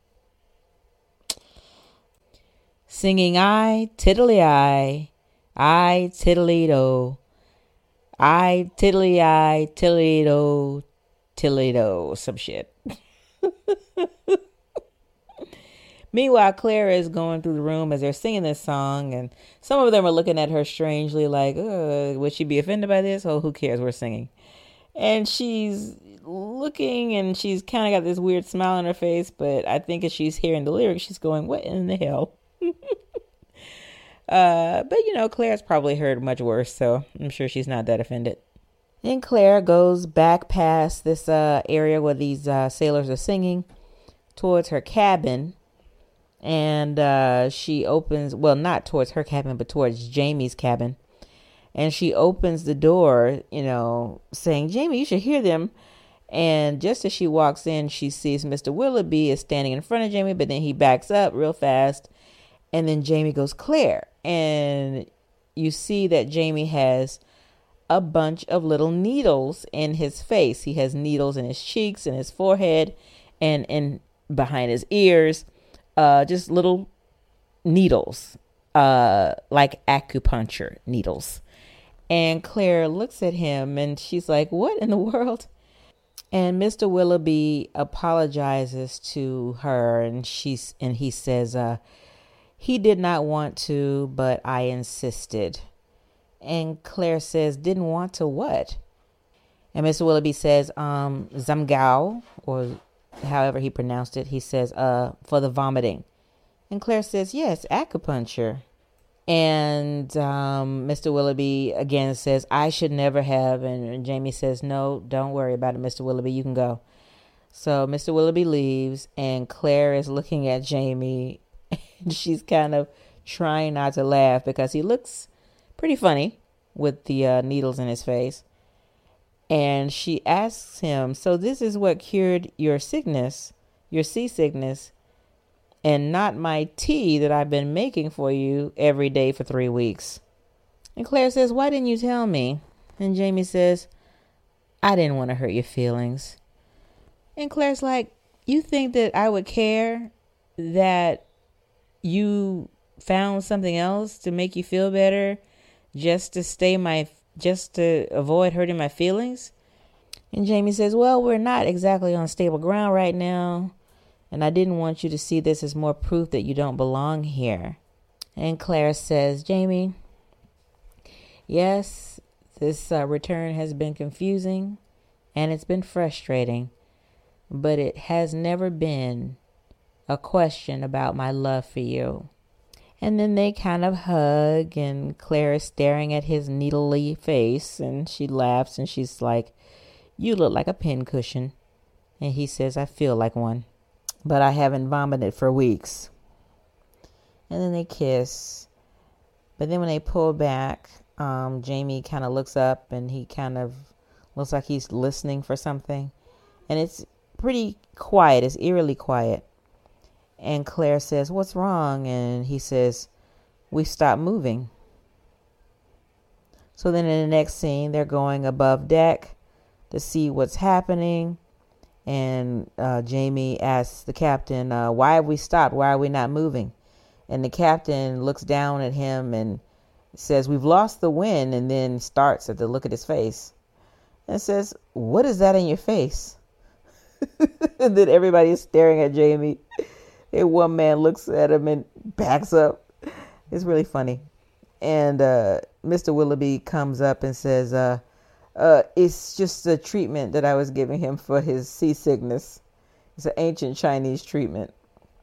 Speaker 1: singing I tiddly I tiddly do, I tiddly do, tiddly do, some shit. Meanwhile, Claire is going through the room as they're singing this song, and some of them are looking at her strangely like, would she be offended by this? Oh, who cares? We're singing. And she's looking, and she's kind of got this weird smile on her face, but I think as she's hearing the lyrics, she's going, what in the hell? But Claire's probably heard much worse, so I'm sure she's not that offended. Then Claire goes back past this area where these sailors are singing towards her cabin, and she opens, well, not towards her cabin, but towards Jamie's cabin. And she opens the door, saying, Jamie, you should hear them. And just as she walks in, she sees Mr. Willoughby is standing in front of Jamie, but then he backs up real fast. And then Jamie goes, Claire. And you see that Jamie has a bunch of little needles in his face. He has needles in his cheeks and his forehead and behind his ears, just little needles, like acupuncture needles. And Claire looks at him and she's like, what in the world? And Mr. Willoughby apologizes to her, and he says, he did not want to, but I insisted. And Claire says, didn't want to what? And Mr. Willoughby says, Zamgao, or however he pronounced it. He says, for the vomiting. And Claire says, yes, acupuncture. And Mr. Willoughby again says, I should never have. And Jamie says, no, don't worry about it, Mr. Willoughby. You can go. So Mr. Willoughby leaves, and Claire is looking at Jamie, and she's kind of trying not to laugh because he looks pretty funny with the needles in his face. And she asks him, so this is what cured your sickness, your seasickness, and not my tea that I've been making for you every day for 3 weeks. And Claire says, why didn't you tell me? And Jamie says, I didn't want to hurt your feelings. And Claire's like, you think that I would care that you found something else to make you feel better just to avoid hurting my feelings? And Jamie says, well, we're not exactly on stable ground right now, and I didn't want you to see this as more proof that you don't belong here. And Claire says, Jamie, yes, this return has been confusing and it's been frustrating, but it has never been a question about my love for you. And then they kind of hug, and Claire is staring at his needly face, and she laughs and she's like, "You look like a pincushion." And he says, "I feel like one, but I haven't vomited for weeks." And then they kiss. But then when they pull back, Jamie kind of looks up and he kind of looks like he's listening for something. And it's pretty quiet. It's eerily quiet. And Claire says, "What's wrong?" And he says, "We stopped moving." So then in the next scene, they're going above deck to see what's happening. And Jamie asks the captain, "Why have we stopped? Why are we not moving?" And the captain looks down at him and says, "We've lost the wind," and then starts at the look at his face and says, "What is that in your face?" And then everybody is staring at Jamie. And one man looks at him and backs up. It's really funny. And Mr. Willoughby comes up and says, "It's just a treatment that I was giving him for his seasickness. It's an ancient Chinese treatment."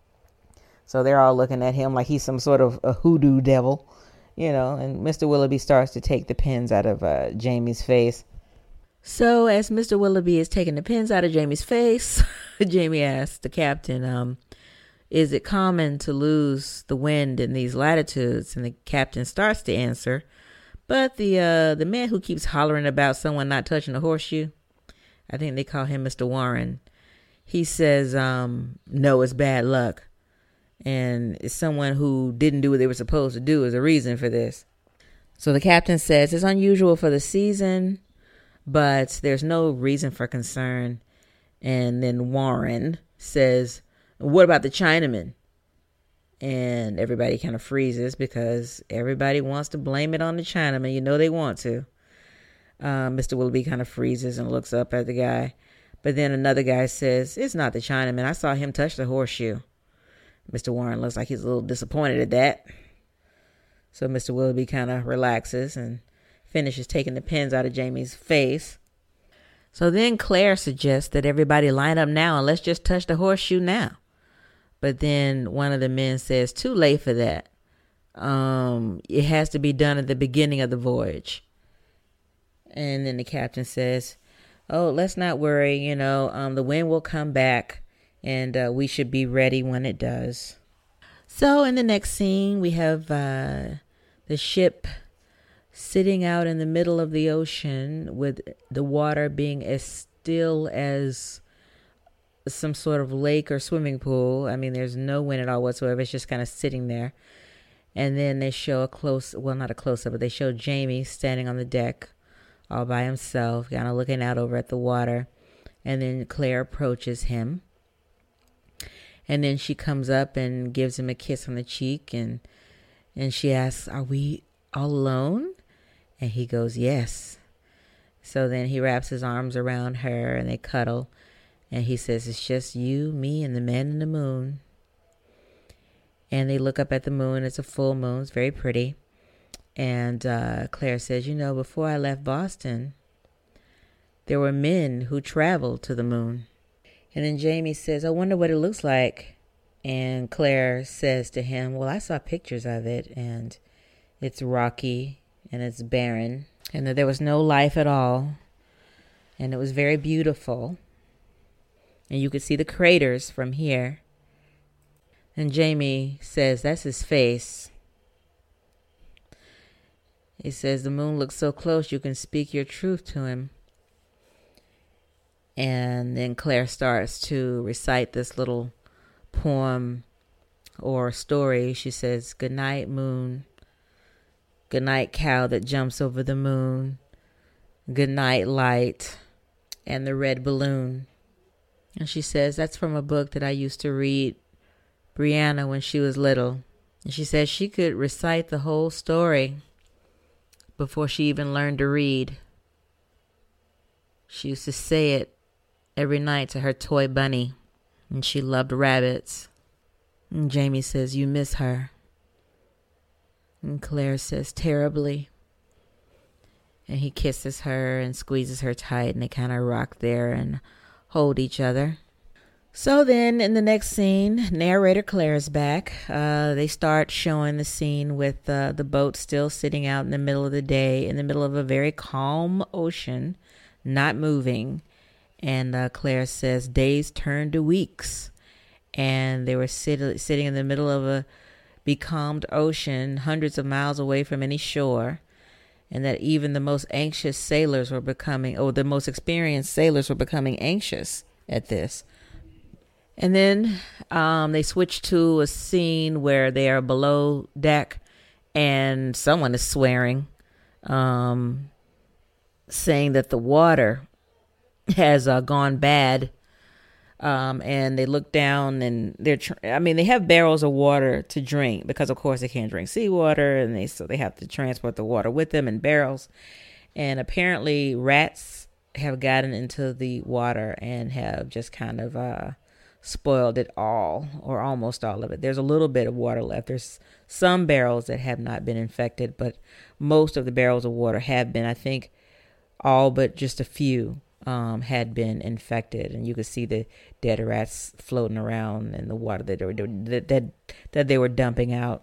Speaker 1: So they're all looking at him like he's some sort of a hoodoo devil, and Mr. Willoughby starts to take the pins out of Jamie's face. So as Mr. Willoughby is taking the pins out of Jamie's face, Jamie asks the captain, "Is it common to lose the wind in these latitudes?" And the captain starts to answer, but the man who keeps hollering about someone not touching a horseshoe, I think they call him Mr. Warren, he says, "No, it's bad luck. And it's someone who didn't do what they were supposed to do is a reason for this." So the captain says it's unusual for the season, but there's no reason for concern. And then Warren says, "What about the Chinaman?" And everybody kind of freezes because everybody wants to blame it on the Chinaman. They want to. Mr. Willoughby kind of freezes and looks up at the guy. But then another guy says, "It's not the Chinaman. I saw him touch the horseshoe." Mr. Warren looks like he's a little disappointed at that. So Mr. Willoughby kind of relaxes and finishes taking the pins out of Jamie's face. So then Claire suggests that everybody line up now and let's just touch the horseshoe now. But then one of the men says, "Too late for that. It has to be done at the beginning of the voyage." And then the captain says, "Oh, let's not worry. The wind will come back. And we should be ready when it does." So in the next scene, we have the ship sitting out in the middle of the ocean with the water being as still as some sort of lake or swimming pool. I mean, there's no wind at all whatsoever. It's just kind of sitting there. And then they show not a close-up, but they show Jamie standing on the deck all by himself, kind of looking out over at the water. And then Claire approaches him. And then she comes up and gives him a kiss on the cheek. And she asks, "Are we all alone?" And he goes, "Yes." So then he wraps his arms around her and they cuddle. And he says, "It's just you, me, and the man in the moon." And they look up at the moon. It's a full moon. It's very pretty. And Claire says, "Before I left Boston, there were men who traveled to the moon." And then Jamie says, "I wonder what it looks like." And Claire says to him, "Well, I saw pictures of it, and it's rocky, and it's barren, and that there was no life at all, and it was very beautiful, and you could see the craters from here." And Jamie says, "That's his face." He says, "The moon looks so close, you can speak your truth to him." And then Claire starts to recite this little poem or story. She says, "Good night, moon. Good night, cow that jumps over the moon. Good night, light and the red balloon." And she says, that's from a book that I used to read Brianna when she was little. And she says she could recite the whole story before she even learned to read. She used to say it every night to her toy bunny, and she loved rabbits. And Jamie says, "You miss her." And Claire says, "Terribly." And he kisses her and squeezes her tight, and they kind of rock there and hold each other. So then in the next scene, narrator Claire is back. They start showing the scene with the boat still sitting out in the middle of the day, in the middle of a very calm ocean, not moving. And Claire says days turned to weeks. And they were sitting in the middle of a becalmed ocean, hundreds of miles away from any shore. And that even the most anxious sailors were becoming, or the most experienced sailors were becoming anxious at this. And then they switch to a scene where they are below deck and someone is swearing, saying that the water has gone bad. And they look down and they have barrels of water to drink because, of course, they can't drink seawater. And so they have to transport the water with them in barrels. And apparently rats have gotten into the water and have just kind of spoiled it all, or almost all of it. There's a little bit of water left. There's some barrels that have not been infected, but most of the barrels of water have been. I think all but just a few had been infected, and you could see the dead rats floating around in the water that they were dumping out.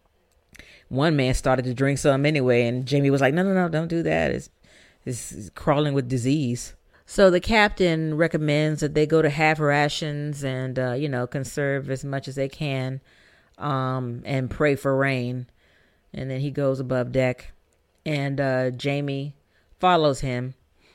Speaker 1: One man started to drink some anyway, and Jamie was like, no, don't do that. It's crawling with disease. So the captain recommends that they go to half rations and, conserve as much as they can, and pray for rain. And then he goes above deck, and Jamie follows him.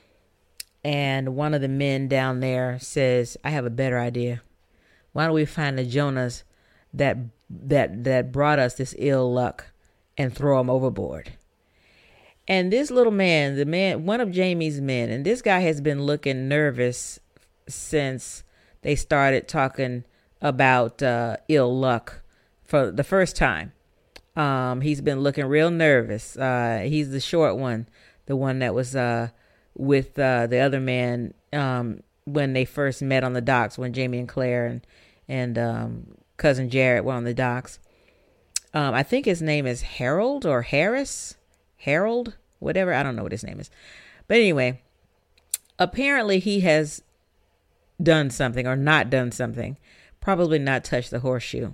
Speaker 1: And one of the men down there says, I have a better idea. Why don't we find the Jonas that brought us this ill luck and throw him overboard? And this little man, one of Jamie's men, and this guy has been looking nervous since they started talking about ill luck for the first time. He's been looking real nervous. He's the short one, the one that was with the other man when they first met on the docks, when Jamie and Claire and cousin Jared were on the docks. I think his name is Harold or Harris. Harold, whatever. I don't know what his name is. But anyway, apparently he has done something or not done something, probably not touched the horseshoe.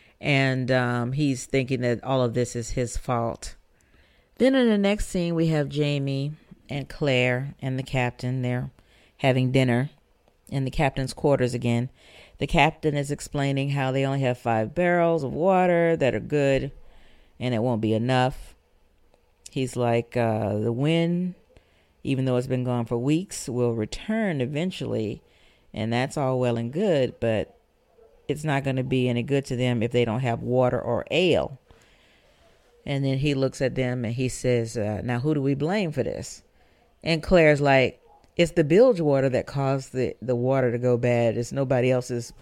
Speaker 1: And he's thinking that all of this is his fault. Then in the next scene, we have Jamie and Claire and the captain. They're having dinner in the captain's quarters again. The captain is explaining how they only have 5 barrels of water that are good and it won't be enough. He's like, the wind, even though it's been gone for weeks, will return eventually. And that's all well and good, but it's not going to be any good to them if they don't have water or ale. And then he looks at them and he says, now who do we blame for this? And Claire's like, it's the bilge water that caused the water to go bad. It's nobody else's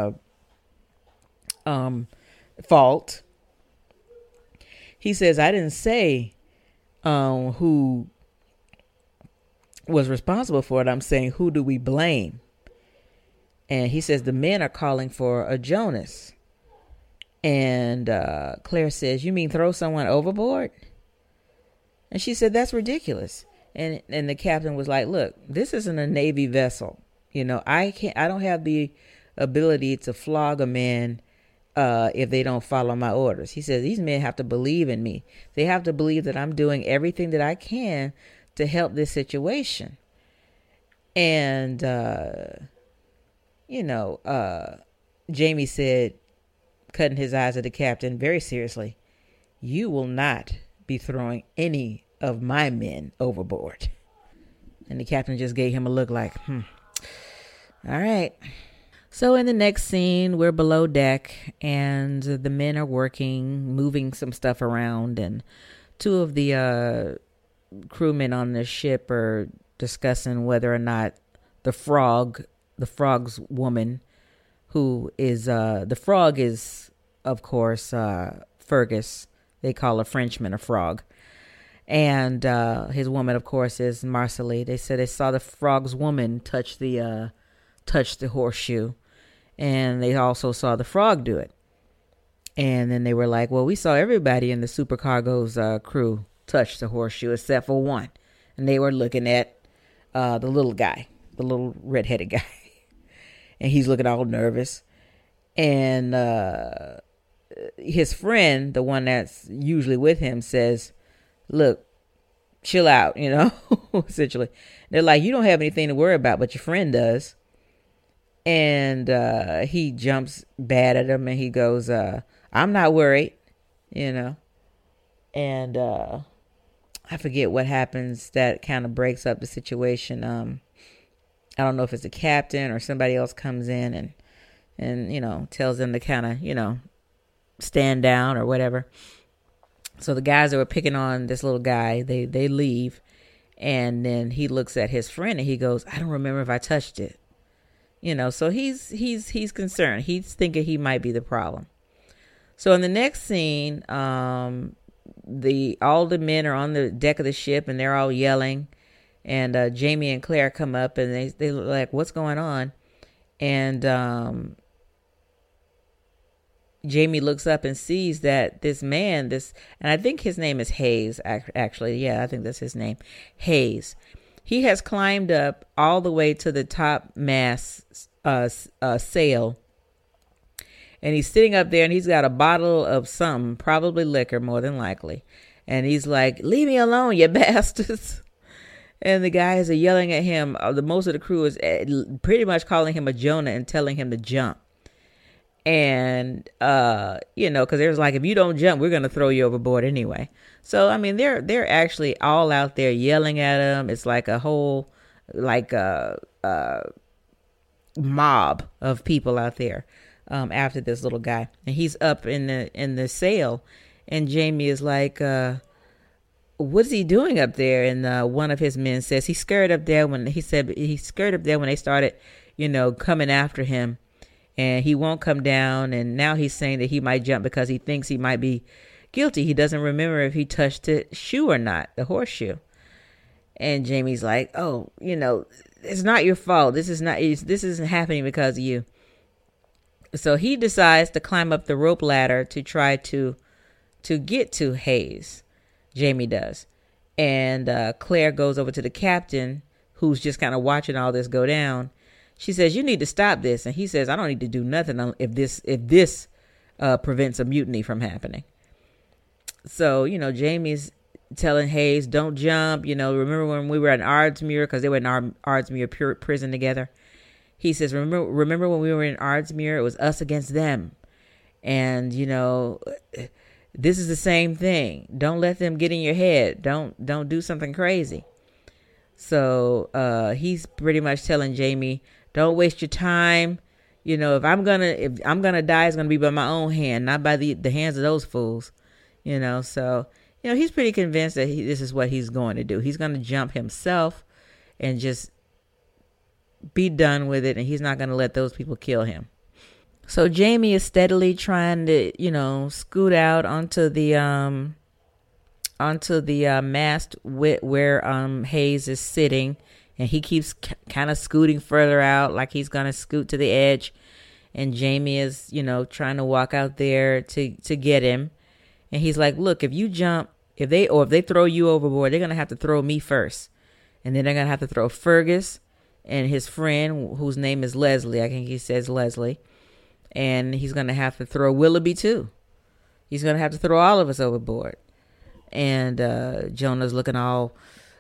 Speaker 1: fault. He says, I didn't say who was responsible for it. I'm saying, who do we blame? And he says the men are calling for a Jonas. And Claire says, you mean throw someone overboard? And she said, that's ridiculous. And the captain was like, look, this isn't a Navy vessel. I don't have the ability to flog a man if they don't follow my orders. He says, these men have to believe in me. They have to believe that I'm doing everything that I can to help this situation. And, Jamie said, cutting his eyes at the captain very seriously, you will not be throwing any of my men overboard. And the captain just gave him a look like, all right. So in the next scene, we're below deck and the men are working, moving some stuff around, and 2 of the crewmen on the ship are discussing whether or not the frog's woman, who is, the frog is, of course, Fergus. They call a Frenchman a frog. And his woman, of course, is Marcelly. They said they saw the frog's woman touch the horseshoe. And they also saw the frog do it. And then they were like, well, we saw everybody in the supercargo's crew touch the horseshoe except for one. And they were looking at the little guy, the little redheaded guy. and he's looking all nervous. And his friend, the one that's usually with him, says, look, chill out, essentially. They're like, you don't have anything to worry about, but your friend does. And he jumps bad at him, and he goes, I'm not worried, And I forget what happens that kind of breaks up the situation. I don't know if it's the captain or somebody else comes in and tells them to kind of, stand down or whatever. So the guys that were picking on this little guy, they leave. And then he looks at his friend and he goes, I don't remember if I touched it. So he's concerned. He's thinking he might be the problem. So in the next scene, all the men are on the deck of the ship and they're all yelling. And Jamie and Claire come up and they look like, what's going on? And Jamie looks up and sees that this man, and I think his name is Hayes, actually. Yeah, I think that's his name. Hayes. He has climbed up all the way to the top mast sail. And he's sitting up there and he's got a bottle of something, probably liquor, more than likely. And he's like, leave me alone, you bastards. And the guys are yelling at him. The most of the crew is pretty much calling him a Jonah and telling him to jump. And, because there's like, if you don't jump, we're going to throw you overboard anyway. So, I mean, they're actually all out there yelling at him. It's like a whole, mob of people out there, after this little guy. And he's up in the sail. And Jamie is like, what's he doing up there? And one of his men says he's scared up there when they started, coming after him. And he won't come down. And now he's saying that he might jump because he thinks he might be guilty. He doesn't remember if he touched the shoe or not, the horseshoe. And Jamie's like, oh, it's not your fault. This isn't happening because of you. So he decides to climb up the rope ladder to try to get to Hayes. Jamie does. And Claire goes over to the captain, who's just kind of watching all this go down. She says, you need to stop this. And he says, I don't need to do nothing if this prevents a mutiny from happening. So, Jamie's telling Hayes, don't jump. Remember when we were in Ardsmuir, because they were in Ardsmuir prison together. He says, remember when we were in Ardsmuir, it was us against them. And, this is the same thing. Don't let them get in your head. Don't do something crazy. So he's pretty much telling Jamie, don't waste your time. If I'm gonna die, it's gonna be by my own hand, not by the hands of those fools. So he's pretty convinced that this is what he's going to do. He's going to jump himself and just be done with it, and he's not going to let those people kill him. So Jamie is steadily trying to, scoot out onto the mast where Hayes is sitting, and he keeps kind of scooting further out, like he's going to scoot to the edge. And Jamie is, trying to walk out there to get him. And he's like, look, if you jump, if they throw you overboard, they're going to have to throw me first. And then they're going to have to throw Fergus and his friend, whose name is Leslie. I think he says Leslie. And he's going to have to throw Willoughby too. He's going to have to throw all of us overboard. And Jonah's looking all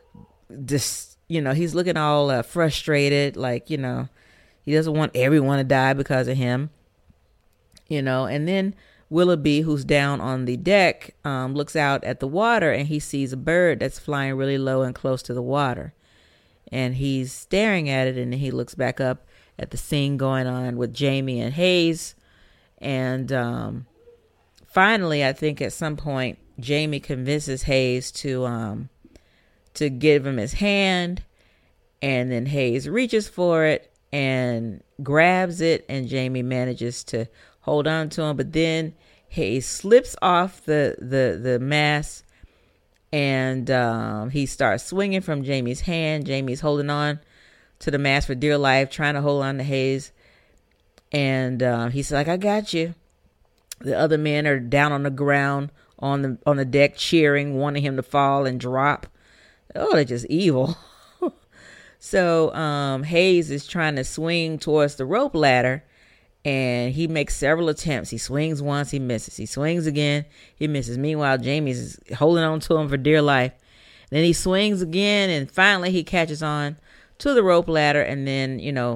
Speaker 1: he's looking all frustrated, like, he doesn't want everyone to die because of him. And then Willoughby, who's down on the deck, looks out at the water and he sees a bird that's flying really low and close to the water. And he's staring at it, and he looks back up at the scene going on with Jamie and Hayes. And finally, I think at some point, Jamie convinces Hayes to give him his hand, and then Hayes reaches for it and grabs it, and Jamie manages to hold on to him, but then Hayes slips off the mast, and he starts swinging from Jamie's hand. Jamie's holding on to the mast for dear life, trying to hold on to Hayes, and he's like, I got you. The other men are down on the ground on the deck cheering, wanting him to fall and drop. Oh, they're just evil. So Hayes is trying to swing towards the rope ladder, and he makes several attempts. He swings once, he misses. He swings again, he misses. Meanwhile, Jamie's holding on to him for dear life. Then he swings again, and finally he catches on to the rope ladder, and then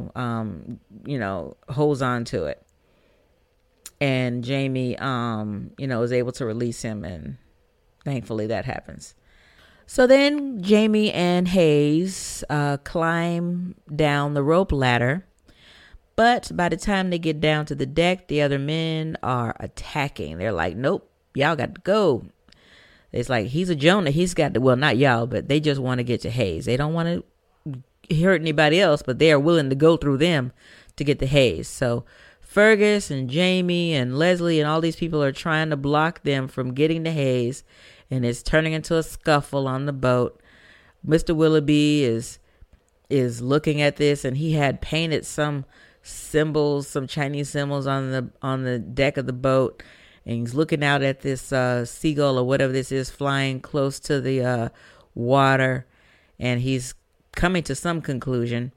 Speaker 1: holds on to it. And Jamie is able to release him, and thankfully that happens. So then Jamie and Hayes climb down the rope ladder. But by the time they get down to the deck, the other men are attacking. They're like, nope, y'all got to go. It's like, he's a Jonah. He's got to, well, not y'all, but they just want to get to Hayes. They don't want to hurt anybody else, but they are willing to go through them to get to Hayes. So Fergus and Jamie and Leslie and all these people are trying to block them from getting to Hayes. And it's turning into a scuffle on the boat. Mr. Willoughby is looking at this, and he had painted some symbols, some Chinese symbols on the deck of the boat, and he's looking out at this seagull or whatever this is flying close to the water, and he's coming to some conclusion.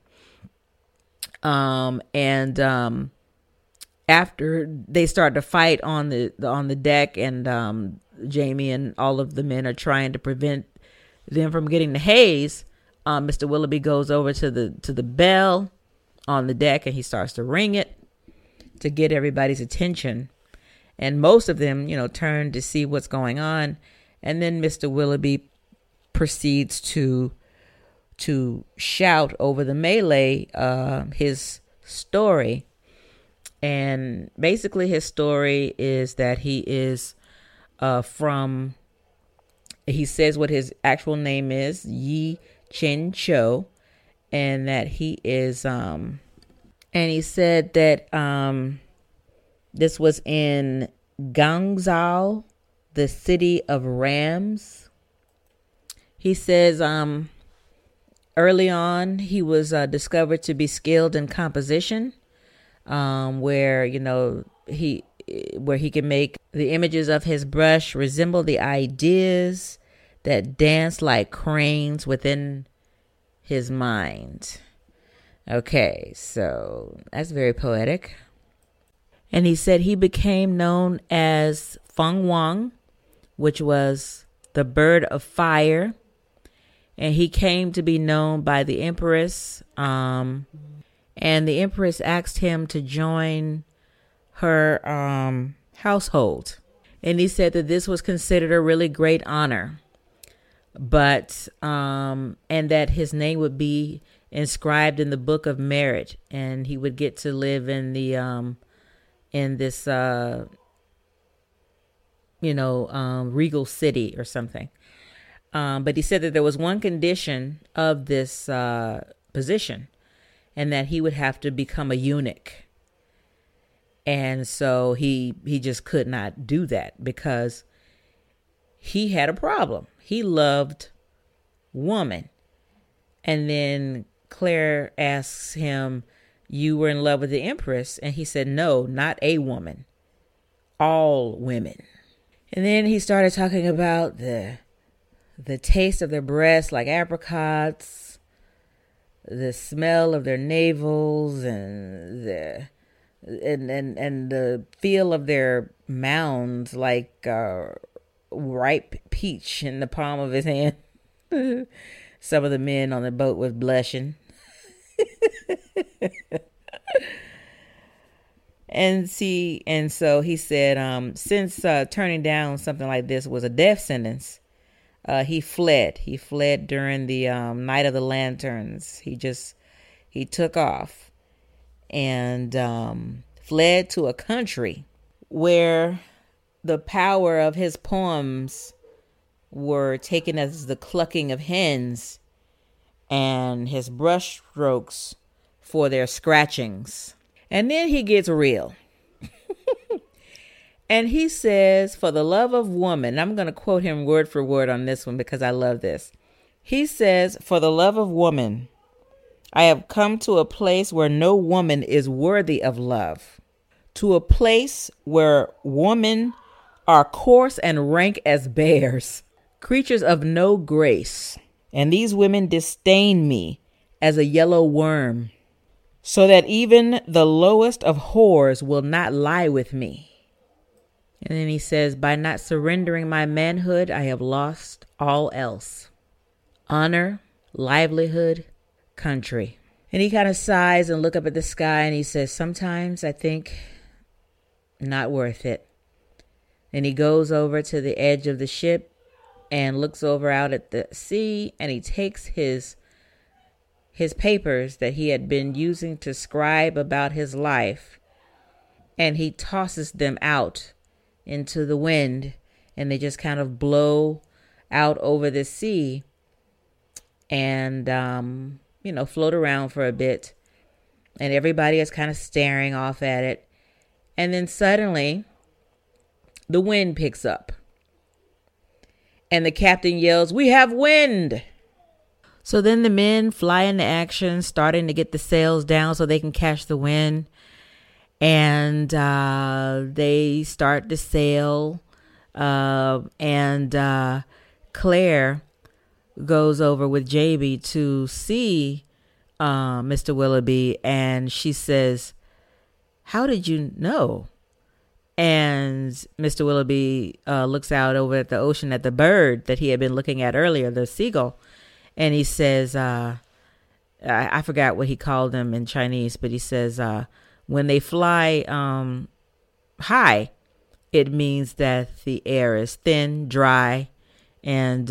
Speaker 1: After they start to fight on the deck, and Jamie and all of the men are trying to prevent them from getting to Hayes, Mr. Willoughby goes over to the bell on the deck, and he starts to ring it to get everybody's attention. And most of them, turn to see what's going on. And then Mr. Willoughby proceeds to shout over the melee his story. And basically his story is that he is he says what his actual name is, Yi Chin Cho, and that he is, and he said that this was in Guangzhou, the city of Rams. He says early on he was discovered to be skilled in composition, where he can make the images of his brush resemble the ideas that dance like cranes within his mind. Okay, so that's very poetic. And he said he became known as Feng Wang, which was the bird of fire. And he came to be known by the Empress. And the Empress asked him to join her household. And he said that this was considered a really great honor. But, and that his name would be inscribed in the Book of Merit. And he would get to live in the, in this, regal city or something. But he said that there was one condition of this position, and that he would have to become a eunuch. And so he just could not do that because he had a problem. He loved woman. And then Claire asks him, "You were in love with the Empress?" And he said, "No, not a woman. All women." And then he started talking about the taste of their breasts like apricots, the smell of their navels, and the feel of their mounds like ripe peach in the palm of his hand. Some of the men on the boat was blushing. And so he said, since turning down something like this was a death sentence, he fled. He fled during the Night of the Lanterns. He took off and fled to a country where the power of his poems were taken as the clucking of hens and his brush strokes for their scratchings. And then he gets real. And he says, "For the love of woman," I'm going to quote him word for word on this one because I love this. He says, "For the love of woman, I have come to a place where no woman is worthy of love. To a place where women are coarse and rank as bears, creatures of no grace. And these women disdain me as a yellow worm, so that even the lowest of whores will not lie with me. And then he says, by not surrendering my manhood, I have lost all else. Honor, livelihood, country. And he kind of sighs and look up at the sky and he says, sometimes I think not worth it. And he goes over to the edge of the ship and looks over out at the sea, and he takes his papers that he had been using to scribe about his life, and he tosses them out into the wind, and they just kind of blow out over the sea and, float around for a bit. And everybody is kind of staring off at it. And then suddenly the wind picks up. And the captain yells, "We have wind!" So then the men fly into action, starting to get the sails down so they can catch the wind. And they start to sail. And Claire goes over with JB to see Mr. Willoughby. And she says, "How did you know?" And Mr. Willoughby looks out over at the ocean at the bird that he had been looking at earlier, the seagull. And he says, I forgot what he called them in Chinese, but he says, when they fly high, it means that the air is thin, dry, and,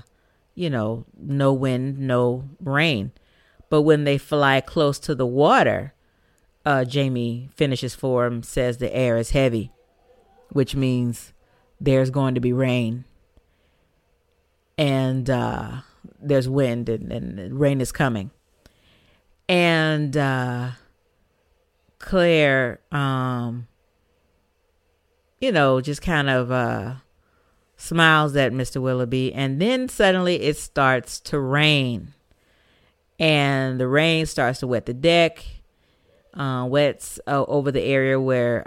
Speaker 1: no wind, no rain. But when they fly close to the water, Jamie finishes for him, says the air is heavy, which means there's going to be rain. And there's wind and rain is coming. And Claire, just kind of smiles at Mr. Willoughby. And then suddenly it starts to rain. And the rain starts to wet the deck. Wets over the area where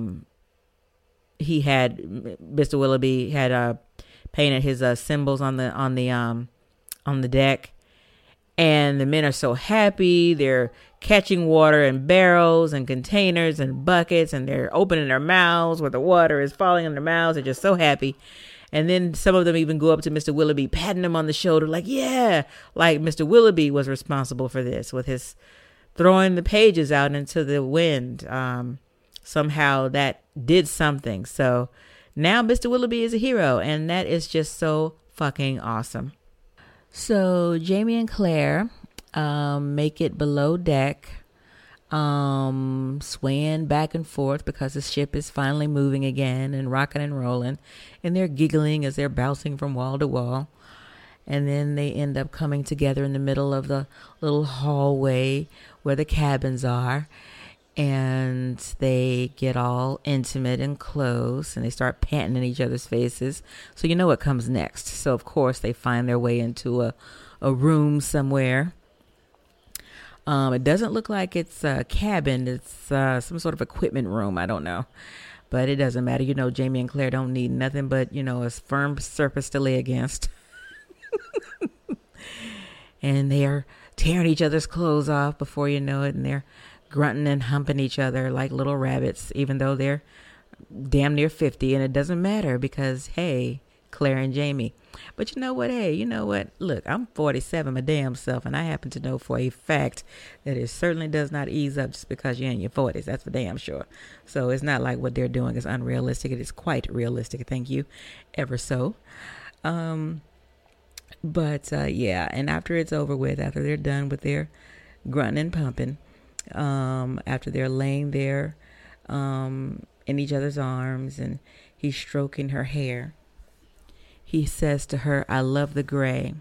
Speaker 1: Mr. Willoughby had painted his symbols on the deck, and the men are so happy. They're catching water in barrels and containers and buckets, and they're opening their mouths where the water is falling in their mouths. They're just so happy. And then some of them even go up to Mr. Willoughby, patting him on the shoulder, like, yeah, like Mr. Willoughby was responsible for this with his throwing the pages out into the wind. Somehow that did something. So now Mr. Willoughby is a hero, and that is just so fucking awesome. So Jamie and Claire make it below deck, swaying back and forth because the ship is finally moving again and rocking and rolling, and they're giggling as they're bouncing from wall to wall. And then they end up coming together in the middle of the little hallway where the cabins are. And they get all intimate and close. And they start panting in each other's faces. So you know what comes next. So, of course, they find their way into a room somewhere. It doesn't look like it's a cabin. It's some sort of equipment room. I don't know. But it doesn't matter. Jamie and Claire don't need nothing but, a firm surface to lay against. And they're tearing each other's clothes off before you know it, and they're grunting and humping each other like little rabbits, even though they're damn near 50, and it doesn't matter because, hey, Claire and Jamie. But you know what? Hey, you know what? Look, I'm 47 my damn self, and I happen to know for a fact that it certainly does not ease up just because you're in your 40s. That's for damn sure. So it's not like what they're doing is unrealistic. It is quite realistic. Thank you ever so. But and after it's over with, after they're done with their grunting and pumping, after they're laying there in each other's arms and he's stroking her hair, he says to her, "I love the gray."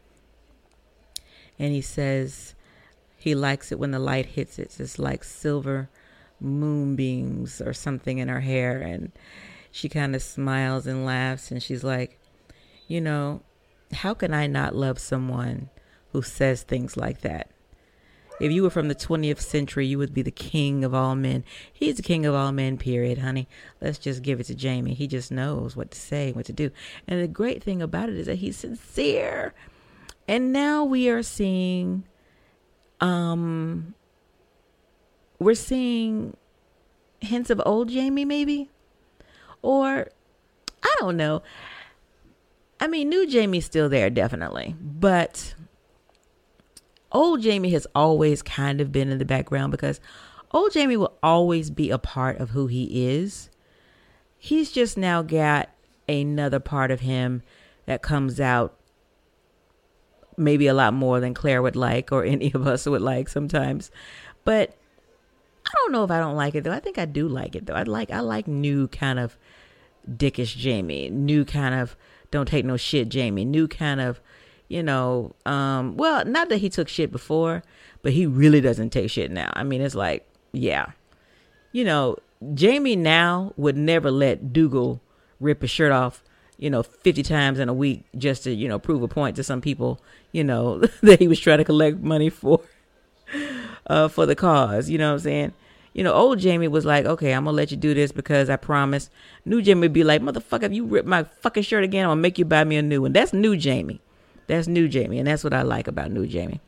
Speaker 1: And he says he likes it when the light hits it. It's like silver moonbeams or something in her hair. And she kind of smiles and laughs, and she's like, how can I not love someone who says things like that? If you were from the 20th century, you would be the king of all men. He's the king of all men, period, honey. Let's just give it to Jamie. He just knows what to say, what to do. And the great thing about it is that he's sincere. And now we are seeing we're seeing hints of old Jamie, maybe, or I don't know. I mean, new Jamie's still there, definitely, but old Jamie has always kind of been in the background because old Jamie will always be a part of who he is. He's just now got another part of him that comes out maybe a lot more than Claire would like, or any of us would like sometimes. But I don't know if I don't like it though. I think I do like it though. I like new kind of dickish Jamie, new kind of don't take no shit Jamie, new kind of, well, not that he took shit before, but he really doesn't take shit now. I mean, it's like, yeah, Jamie now would never let Dougal rip his shirt off, 50 times in a week just to, prove a point to some people, that he was trying to collect money for the cause. You know what I'm saying? Old Jamie was like, okay, I'm going to let you do this because I promised. New Jamie would be like, motherfucker, if you rip my fucking shirt again, I'm going to make you buy me a new one. That's new Jamie. That's new Jamie. And that's what I like about new Jamie.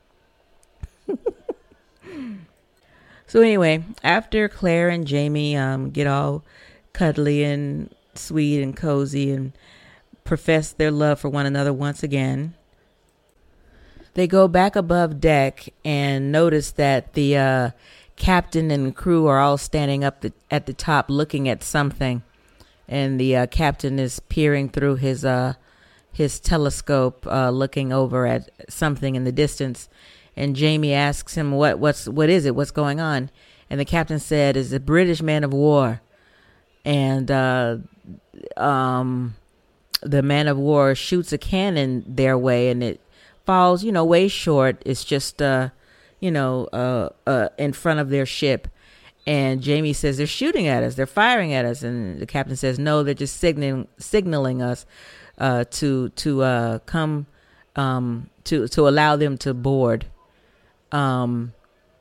Speaker 1: So anyway, after Claire and Jamie get all cuddly and sweet and cozy and profess their love for one another once again, they go back above deck and notice that the captain and crew are all standing up at the top looking at something. And the captain is peering through his telescope, looking over at something in the distance. And Jamie asks him, what is it? What's going on? And the captain said, it's a British man of war. And the man of war shoots a cannon their way, and it falls, way short. It's just, in front of their ship. And Jamie says, they're shooting at us. They're firing at us. And the captain says, no, they're just signaling us to come, to allow them to board. And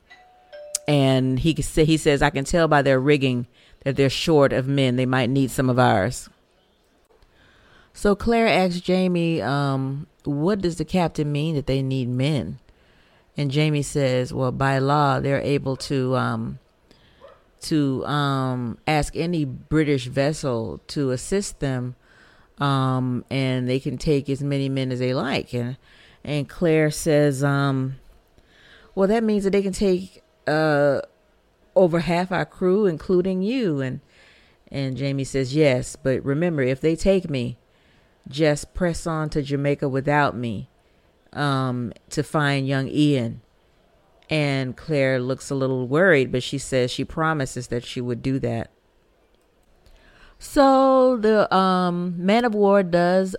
Speaker 1: he says, I can tell by their rigging that they're short of men. They might need some of ours. So Claire asks Jamie, what does the captain mean that they need men? And Jamie says, well, by law, they're able to ask any British vessel to assist them, and they can take as many men as they like. And Claire says, well, that means that they can take over half our crew, including you. And Jamie says, yes, but remember, if they take me, just press on to Jamaica without me to find young Ian. And Claire looks a little worried, but she says she promises that she would do that. So the man of war does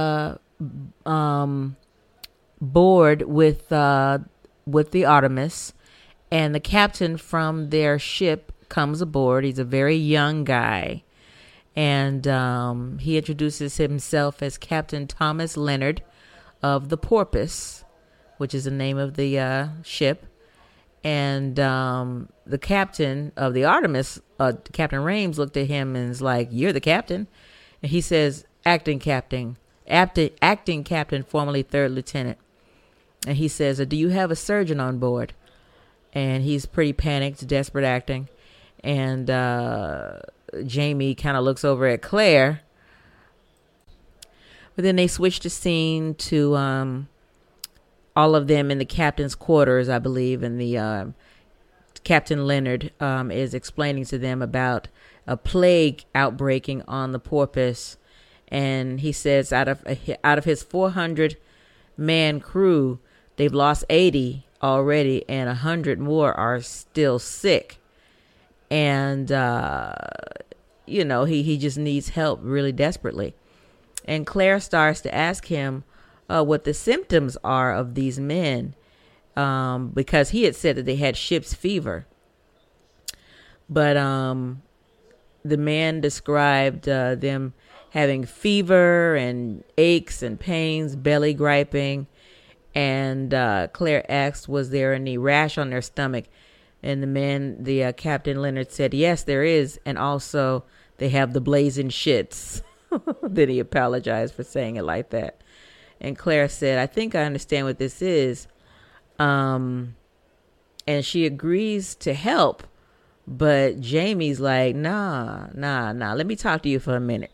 Speaker 1: board with the Artemis, and the captain from their ship comes aboard. He's a very young guy, and he introduces himself as Captain Thomas Leonard of the Porpoise, which is the name of the ship. And the captain of the Artemis, Captain Rames, looked at him and is like, you're the captain? And he says, acting captain, formerly third lieutenant. And he says, do you have a surgeon on board? And he's pretty panicked, desperate acting. And Jamie kind of looks over at Claire. But then they switch the scene to all of them in the captain's quarters, I believe. And the Captain Leonard is explaining to them about a plague outbreaking on the Porpoise. And he says out of his 400-man crew, they've lost 80 already, and 100 more are still sick. And, he just needs help really desperately. And Claire starts to ask him what the symptoms are of these men, because he had said that they had ship's fever. But the man described them having fever and aches and pains, belly griping. And Claire asked, was there any rash on their stomach? And the Captain Leonard said, yes, there is. And also they have the blazing shits. Then he apologized for saying it like that. And Claire said, I think I understand what this is. and she agrees to help. But Jamie's like, nah. Let me talk to you for a minute.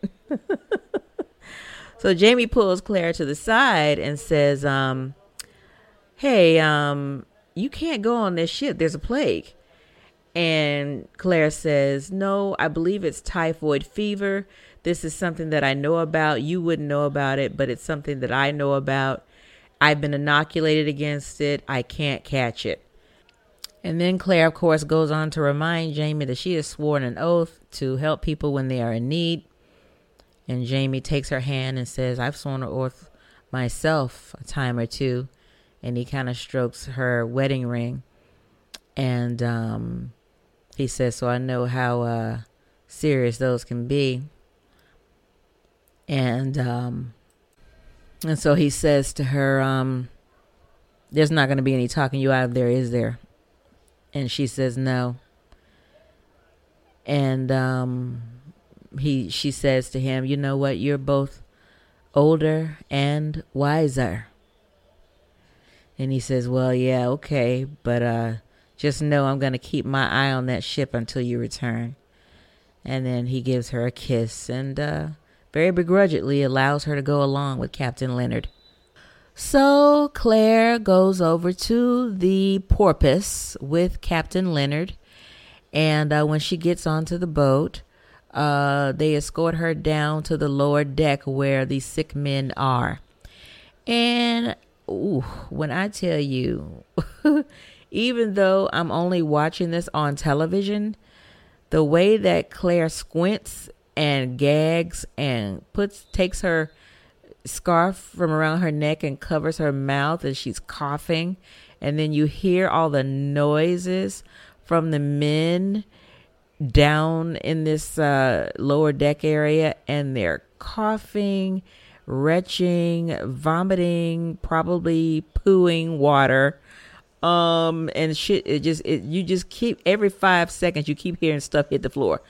Speaker 1: So Jamie pulls Claire to the side and says, hey, you can't go on this ship. There's a plague. And Claire says, no, I believe it's typhoid fever. This is something that I know about. You wouldn't know about it, but it's something that I know about. I've been inoculated against it. I can't catch it. And then Claire, of course, goes on to remind Jamie that she has sworn an oath to help people when they are in need. And Jamie takes her hand and says, I've sworn an oath myself a time or two. And he kind of strokes her wedding ring. And he says, so I know how serious those can be. And so he says to her, there's not going to be any talking you out of there, is there? And she says no. And she says to him, you know what? You're both older and wiser. And he says, well, yeah, okay. But just know I'm going to keep my eye on that ship until you return. And then he gives her a kiss and very begrudgingly allows her to go along with Captain Leonard. So Claire goes over to the Porpoise with Captain Leonard. And when she gets onto the boat, they escort her down to the lower deck where the sick men are. And when I tell you, even though I'm only watching this on television, the way that Claire squints and gags and takes her scarf from around her neck and covers her mouth as she's coughing, and then you hear all the noises from the men down in this lower deck area, and they're coughing, retching, vomiting, probably pooing water, and shit. You just keep, every 5 seconds you keep hearing stuff hit the floor.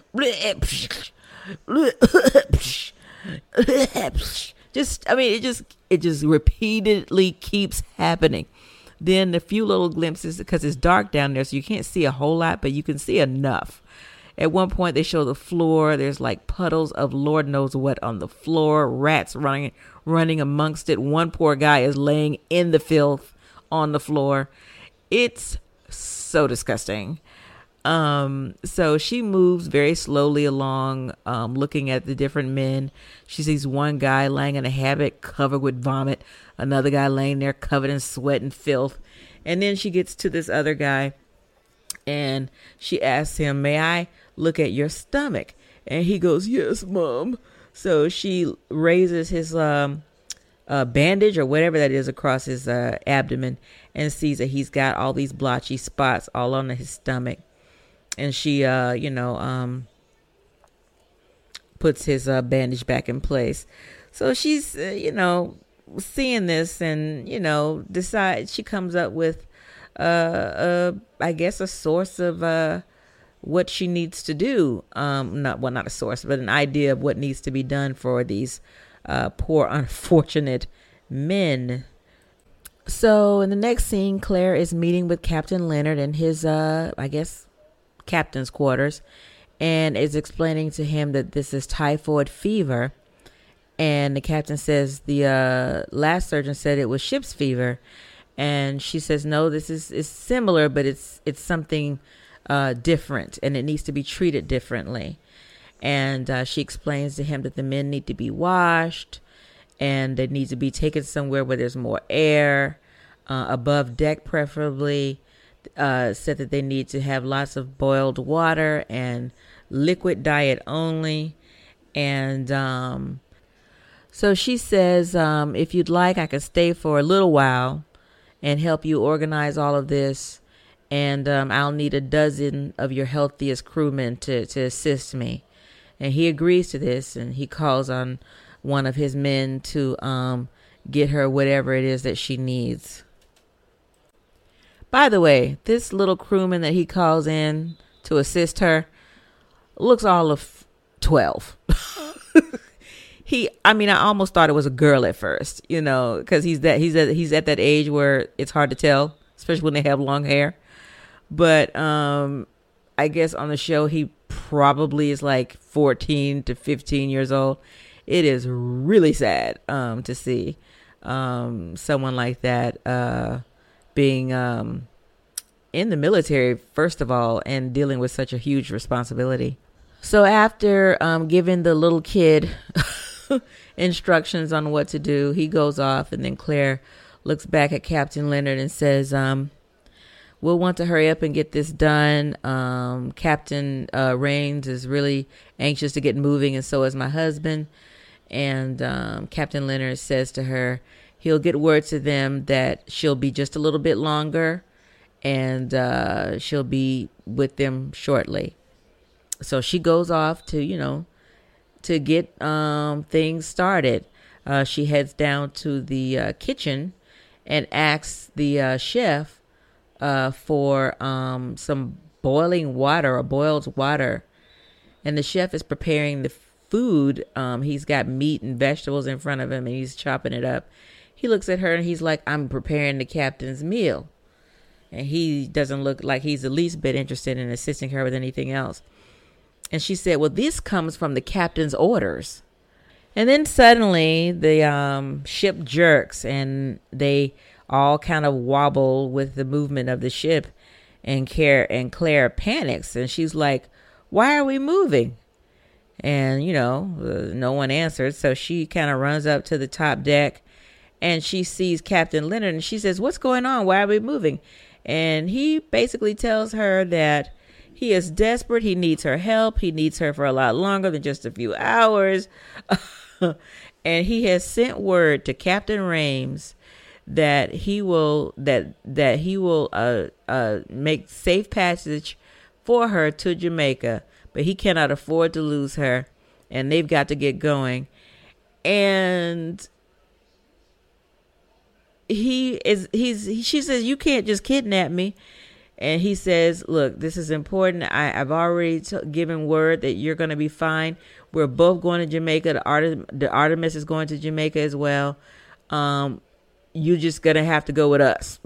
Speaker 1: It just repeatedly keeps happening. Then a few little glimpses, because it's dark down there, so you can't see a whole lot, but you can see enough. At one point, they show the floor. There's like puddles of Lord knows what on the floor. Rats running amongst it. One poor guy is laying in the filth on the floor. It's so disgusting. So she moves very slowly along, looking at the different men. She sees one guy laying in a hammock covered with vomit. Another guy laying there covered in sweat and filth. And then she gets to this other guy and she asks him, may I look at your stomach? And he goes, yes, Mom. So she raises his bandage or whatever that is across his abdomen and sees that he's got all these blotchy spots all on his stomach. And she, puts his bandage back in place. So she's, seeing this and, decides, she comes up with, I guess, a source of what she needs to do. Not a source, but an idea of what needs to be done for these poor, unfortunate men. So in the next scene, Claire is meeting with Captain Leonard in his, captain's quarters, and is explaining to him that this is typhoid fever. And the captain says the last surgeon said it was ship's fever. And she says, no, this is similar, but it's something different, and it needs to be treated differently. And she explains to him that the men need to be washed, and they need to be taken somewhere where there's more air, above deck preferably. Said that they need to have lots of boiled water and liquid diet only. And so she says, if you'd like, I could stay for a little while and help you organize all of this. And I'll need a dozen of your healthiest crewmen to assist me. And he agrees to this, and he calls on one of his men to get her whatever it is that she needs. By the way, this little crewman that he calls in to assist her looks all of 12. I almost thought it was a girl at first, because he's at that age where it's hard to tell, especially when they have long hair. But I guess on the show he probably is like 14 to 15 years old. It is really sad to see someone like that being in the military, first of all, and dealing with such a huge responsibility. So after giving the little kid instructions on what to do, he goes off, and then Claire looks back at Captain Leonard and says, we'll want to hurry up and get this done. Captain Rains is really anxious to get moving, and so is my husband. And Captain Leonard says to her, he'll get word to them that she'll be just a little bit longer, and she'll be with them shortly. So she goes off to, to get things started. She heads down to the kitchen and asks the chef for some boiling water or boiled water. And the chef is preparing the food. He's got meat and vegetables in front of him, and he's chopping it up. He looks at her and he's like, I'm preparing the captain's meal. And he doesn't look like he's the least bit interested in assisting her with anything else. And she said, well, this comes from the captain's orders. And then suddenly the ship jerks, and they all kind of wobble with the movement of the ship. And Claire panics, and she's like, why are we moving? And, no one answered. So she kind of runs up to the top deck, and she sees Captain Leonard, and she says, what's going on? Why are we moving? And he basically tells her that he is desperate. He needs her help. He needs her for a lot longer than just a few hours. And he has sent word to Captain Rains that he will make safe passage for her to Jamaica, but he cannot afford to lose her, and they've got to get going. And she says, you can't just kidnap me. And he says, look, this is important. I've already given word that you're going to be fine. We're both going to Jamaica. The Artemis is going to Jamaica as well. You're just going to have to go with us.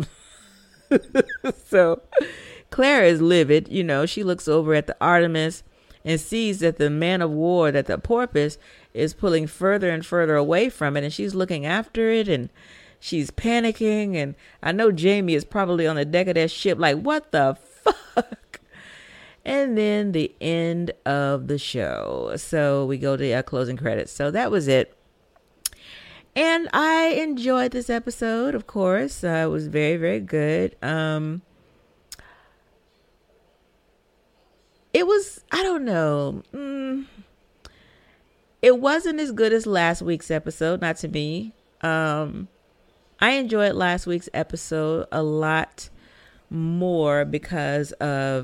Speaker 1: So Claire is livid. She looks over at the Artemis and sees that the man of war, that the Porpoise, is pulling further and further away from it. And she's looking after it, and she's panicking. And I know Jamie is probably on the deck of that ship like, what the fuck? And then the end of the show. So we go to our closing credits. So that was it. And I enjoyed this episode, of course. It was very, very good. It was, I don't know. It wasn't as good as last week's episode, not to me. I enjoyed last week's episode a lot more because of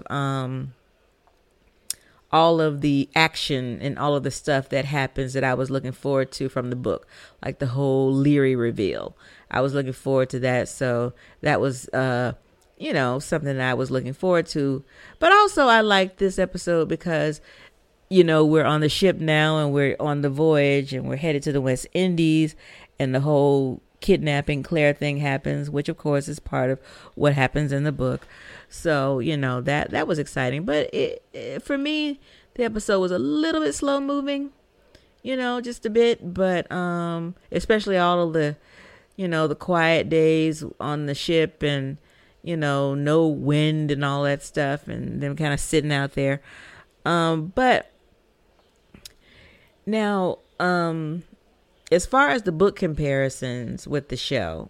Speaker 1: all of the action and all of the stuff that happens that I was looking forward to from the book, like the whole Leary reveal. I was looking forward to that. So that was, something that I was looking forward to. But also I liked this episode because, we're on the ship now, and we're on the voyage, and we're headed to the West Indies, and the whole kidnapping Claire thing happens, which of course is part of what happens in the book. So, that was exciting. But for me, the episode was a little bit slow moving, just a bit. But especially all of the, the quiet days on the ship, and, no wind and all that stuff, and them kind of sitting out there. But now, as far as the book comparisons with the show,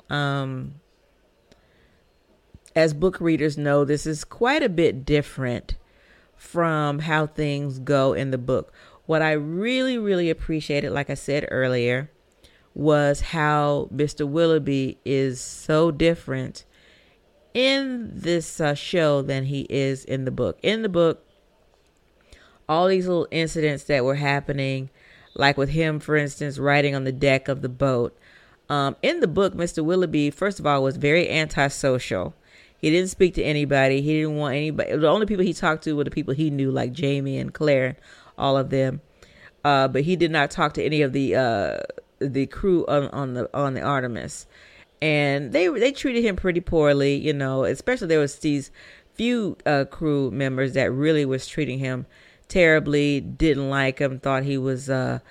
Speaker 1: as book readers know, this is quite a bit different from how things go in the book. What I really, really appreciated, like I said earlier, was how Mr. Willoughby is so different in this show than he is in the book. In the book, all these little incidents that were happening, like with him, for instance, riding on the deck of the boat. In the book, Mr. Willoughby, first of all, was very antisocial. He didn't speak to anybody. He didn't want anybody. The only people he talked to were the people he knew, like Jamie and Claire, all of them. But he did not talk to any of the crew on the Artemis. And they treated him pretty poorly, especially there was these few crew members that really was treating him terribly, didn't like him, thought he was,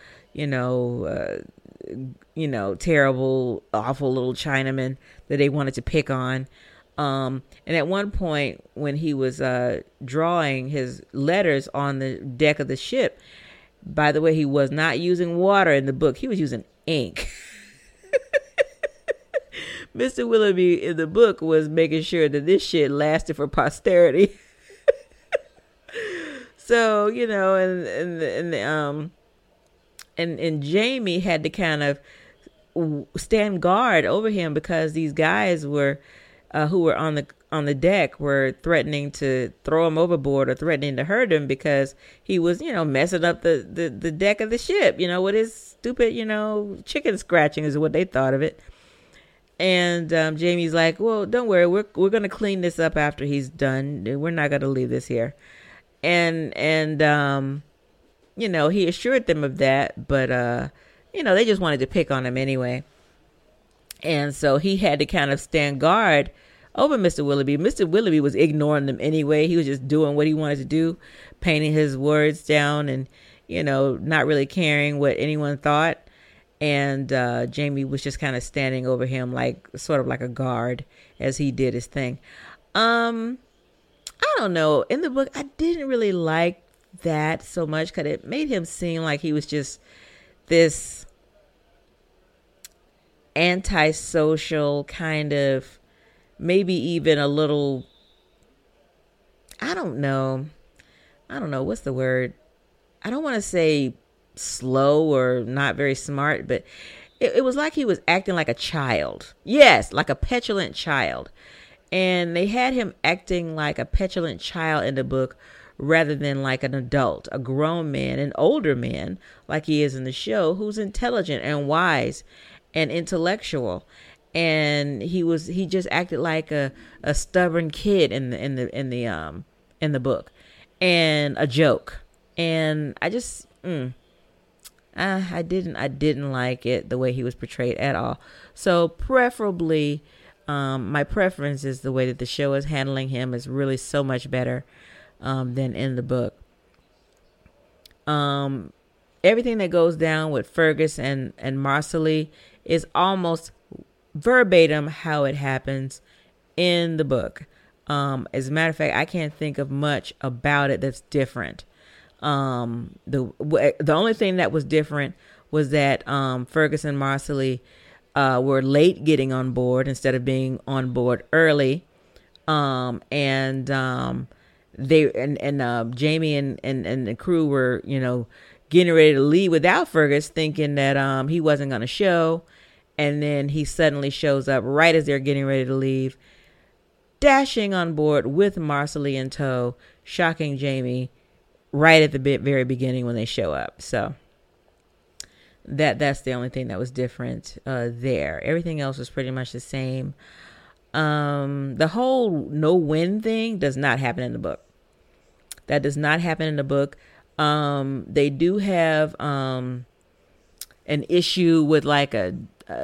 Speaker 1: terrible, awful little Chinaman that they wanted to pick on. And at one point when he was drawing his letters on the deck of the ship, by the way, he was not using water in the book. He was using ink. Mr. Willoughby in the book was making sure that this shit lasted for posterity. So, and Jamie had to kind of stand guard over him because these guys were who were on the deck were threatening to throw him overboard or threatening to hurt him because he was, messing up the deck of the ship, with his stupid, chicken scratching is what they thought of it. And Jamie's like, well, don't worry, we're going to clean this up after he's done. We're not going to leave this here. And he assured them of that, but they just wanted to pick on him anyway. And so he had to kind of stand guard over Mr. Willoughby. Mr. Willoughby was ignoring them anyway. He was just doing what he wanted to do, painting his words down and, not really caring what anyone thought. And Jamie was just kind of standing over him sort of like a guard as he did his thing. I don't know. In the book, I didn't really like that so much because it made him seem like he was just this antisocial kind of, maybe even a little, I don't know what's the word. I don't want to say slow or not very smart, but it was like he was acting like a child. Yes, like a petulant child. And they had him acting like a petulant child in the book rather than like an adult, a grown man, an older man, like he is in the show, who's intelligent and wise and intellectual. And he just acted like a stubborn kid in the book, and a joke. And I just I didn't like it the way he was portrayed at all. So preferably, my preference is the way that the show is handling him is really so much better than in the book. Everything that goes down with Fergus and Marsali is almost verbatim how it happens in the book. As a matter of fact, I can't think of much about it that's different. The only thing that was different was that Fergus and Marsali were late getting on board instead of being on board early. Jamie and the crew were, getting ready to leave without Fergus, thinking that he wasn't going to show. And then he suddenly shows up right as they're getting ready to leave, dashing on board with Marsali in tow, shocking Jamie right at the very beginning when they show up. So that's the only thing that was different there. Everything else was pretty much the same. The whole no wind thing does not happen in the book. That does not happen in the book. They do have an issue with like a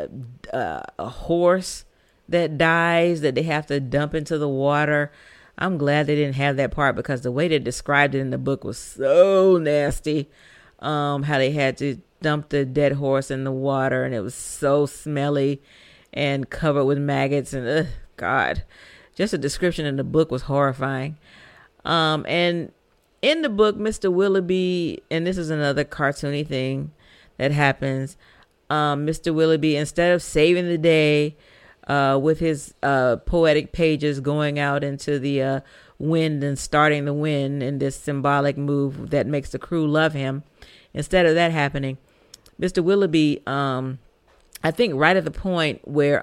Speaker 1: horse that dies that they have to dump into the water. I'm glad they didn't have that part because the way they described it in the book was so nasty. How they had to dump the dead horse in the water and it was so smelly and covered with maggots and God, just the description in the book was horrifying. And in the book, Mr. Willoughby, and this is another cartoony thing that happens. Mr. Willoughby, instead of saving the day with his poetic pages going out into the wind and starting the wind in this symbolic move that makes the crew love him, instead of that happening, Mr. Willoughby, I think right at the point where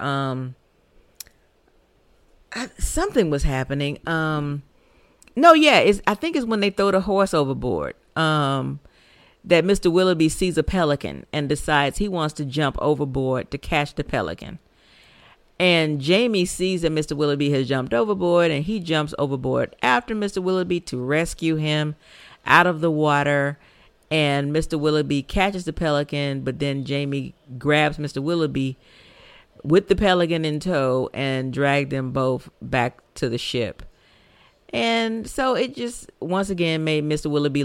Speaker 1: something was happening. I think it's when they throw the horse overboard. That Mr. Willoughby sees a pelican and decides he wants to jump overboard to catch the pelican. And Jamie sees that Mr. Willoughby has jumped overboard and he jumps overboard after Mr. Willoughby to rescue him out of the water. And Mr. Willoughby catches the pelican, but then Jamie grabs Mr. Willoughby with the pelican in tow and dragged them both back to the ship. And so it just once again made Mr. Willoughby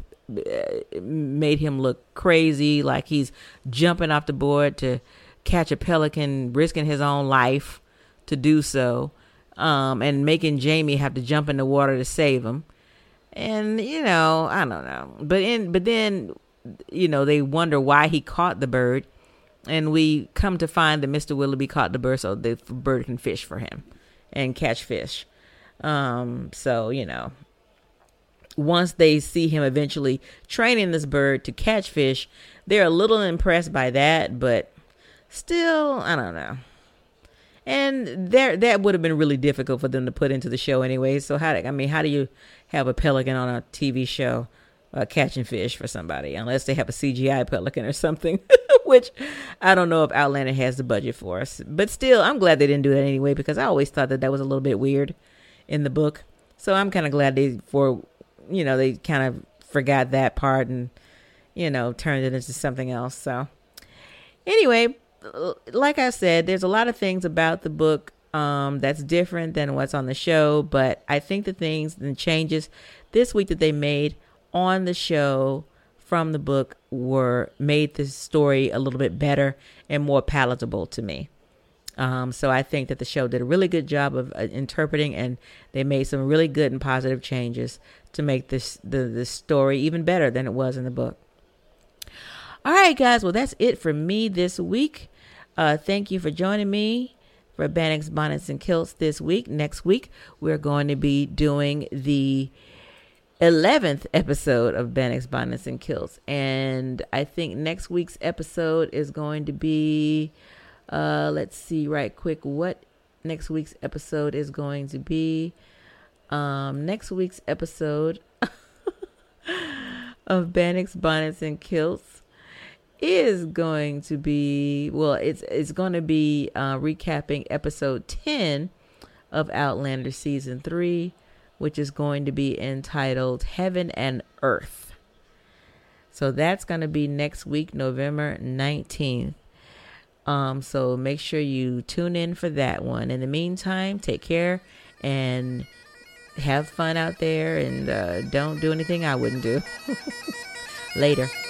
Speaker 1: made him look crazy, like he's jumping off the board to catch a pelican, risking his own life to do so, and making Jamie have to jump in the water to save him. And I don't know, but then they wonder why he caught the bird, and we come to find that Mr. Willoughby caught the bird so the bird can fish for him and catch fish. So once they see him eventually training this bird to catch fish, they're a little impressed by that, but still, I don't know. And that would have been really difficult for them to put into the show anyway. So how do you have a pelican on a TV show catching fish for somebody, unless they have a CGI pelican or something, which I don't know if Outlander has the budget for us. But still, I'm glad they didn't do that anyway, because I always thought that was a little bit weird in the book. So I'm kind of glad they kind of forgot that part and, turned it into something else. So anyway, like I said, there's a lot of things about the book that's different than what's on the show. But I think the things and changes this week that they made on the show from the book made the story a little bit better and more palatable to me. So I think that the show did a really good job of interpreting, and they made some really good and positive changes to make the story even better than it was in the book. All right, guys. Well, that's it for me this week. Thank you for joining me for Bannock's Bonnets and Kilts this week. Next week, we're going to be doing the 11th episode of Bannock's Bonnets and Kilts. And I think next week's episode is going to be, let's see right quick what next week's episode is going to be. Next week's episode of Bannock's Bonnets and Kilts is going to be, it's going to be recapping episode 10 of Outlander season 3, which is going to be entitled Heaven and Earth. So that's going to be next week, November 19th. So make sure you tune in for that one. In the meantime, take care and have fun out there, and don't do anything I wouldn't do. Later.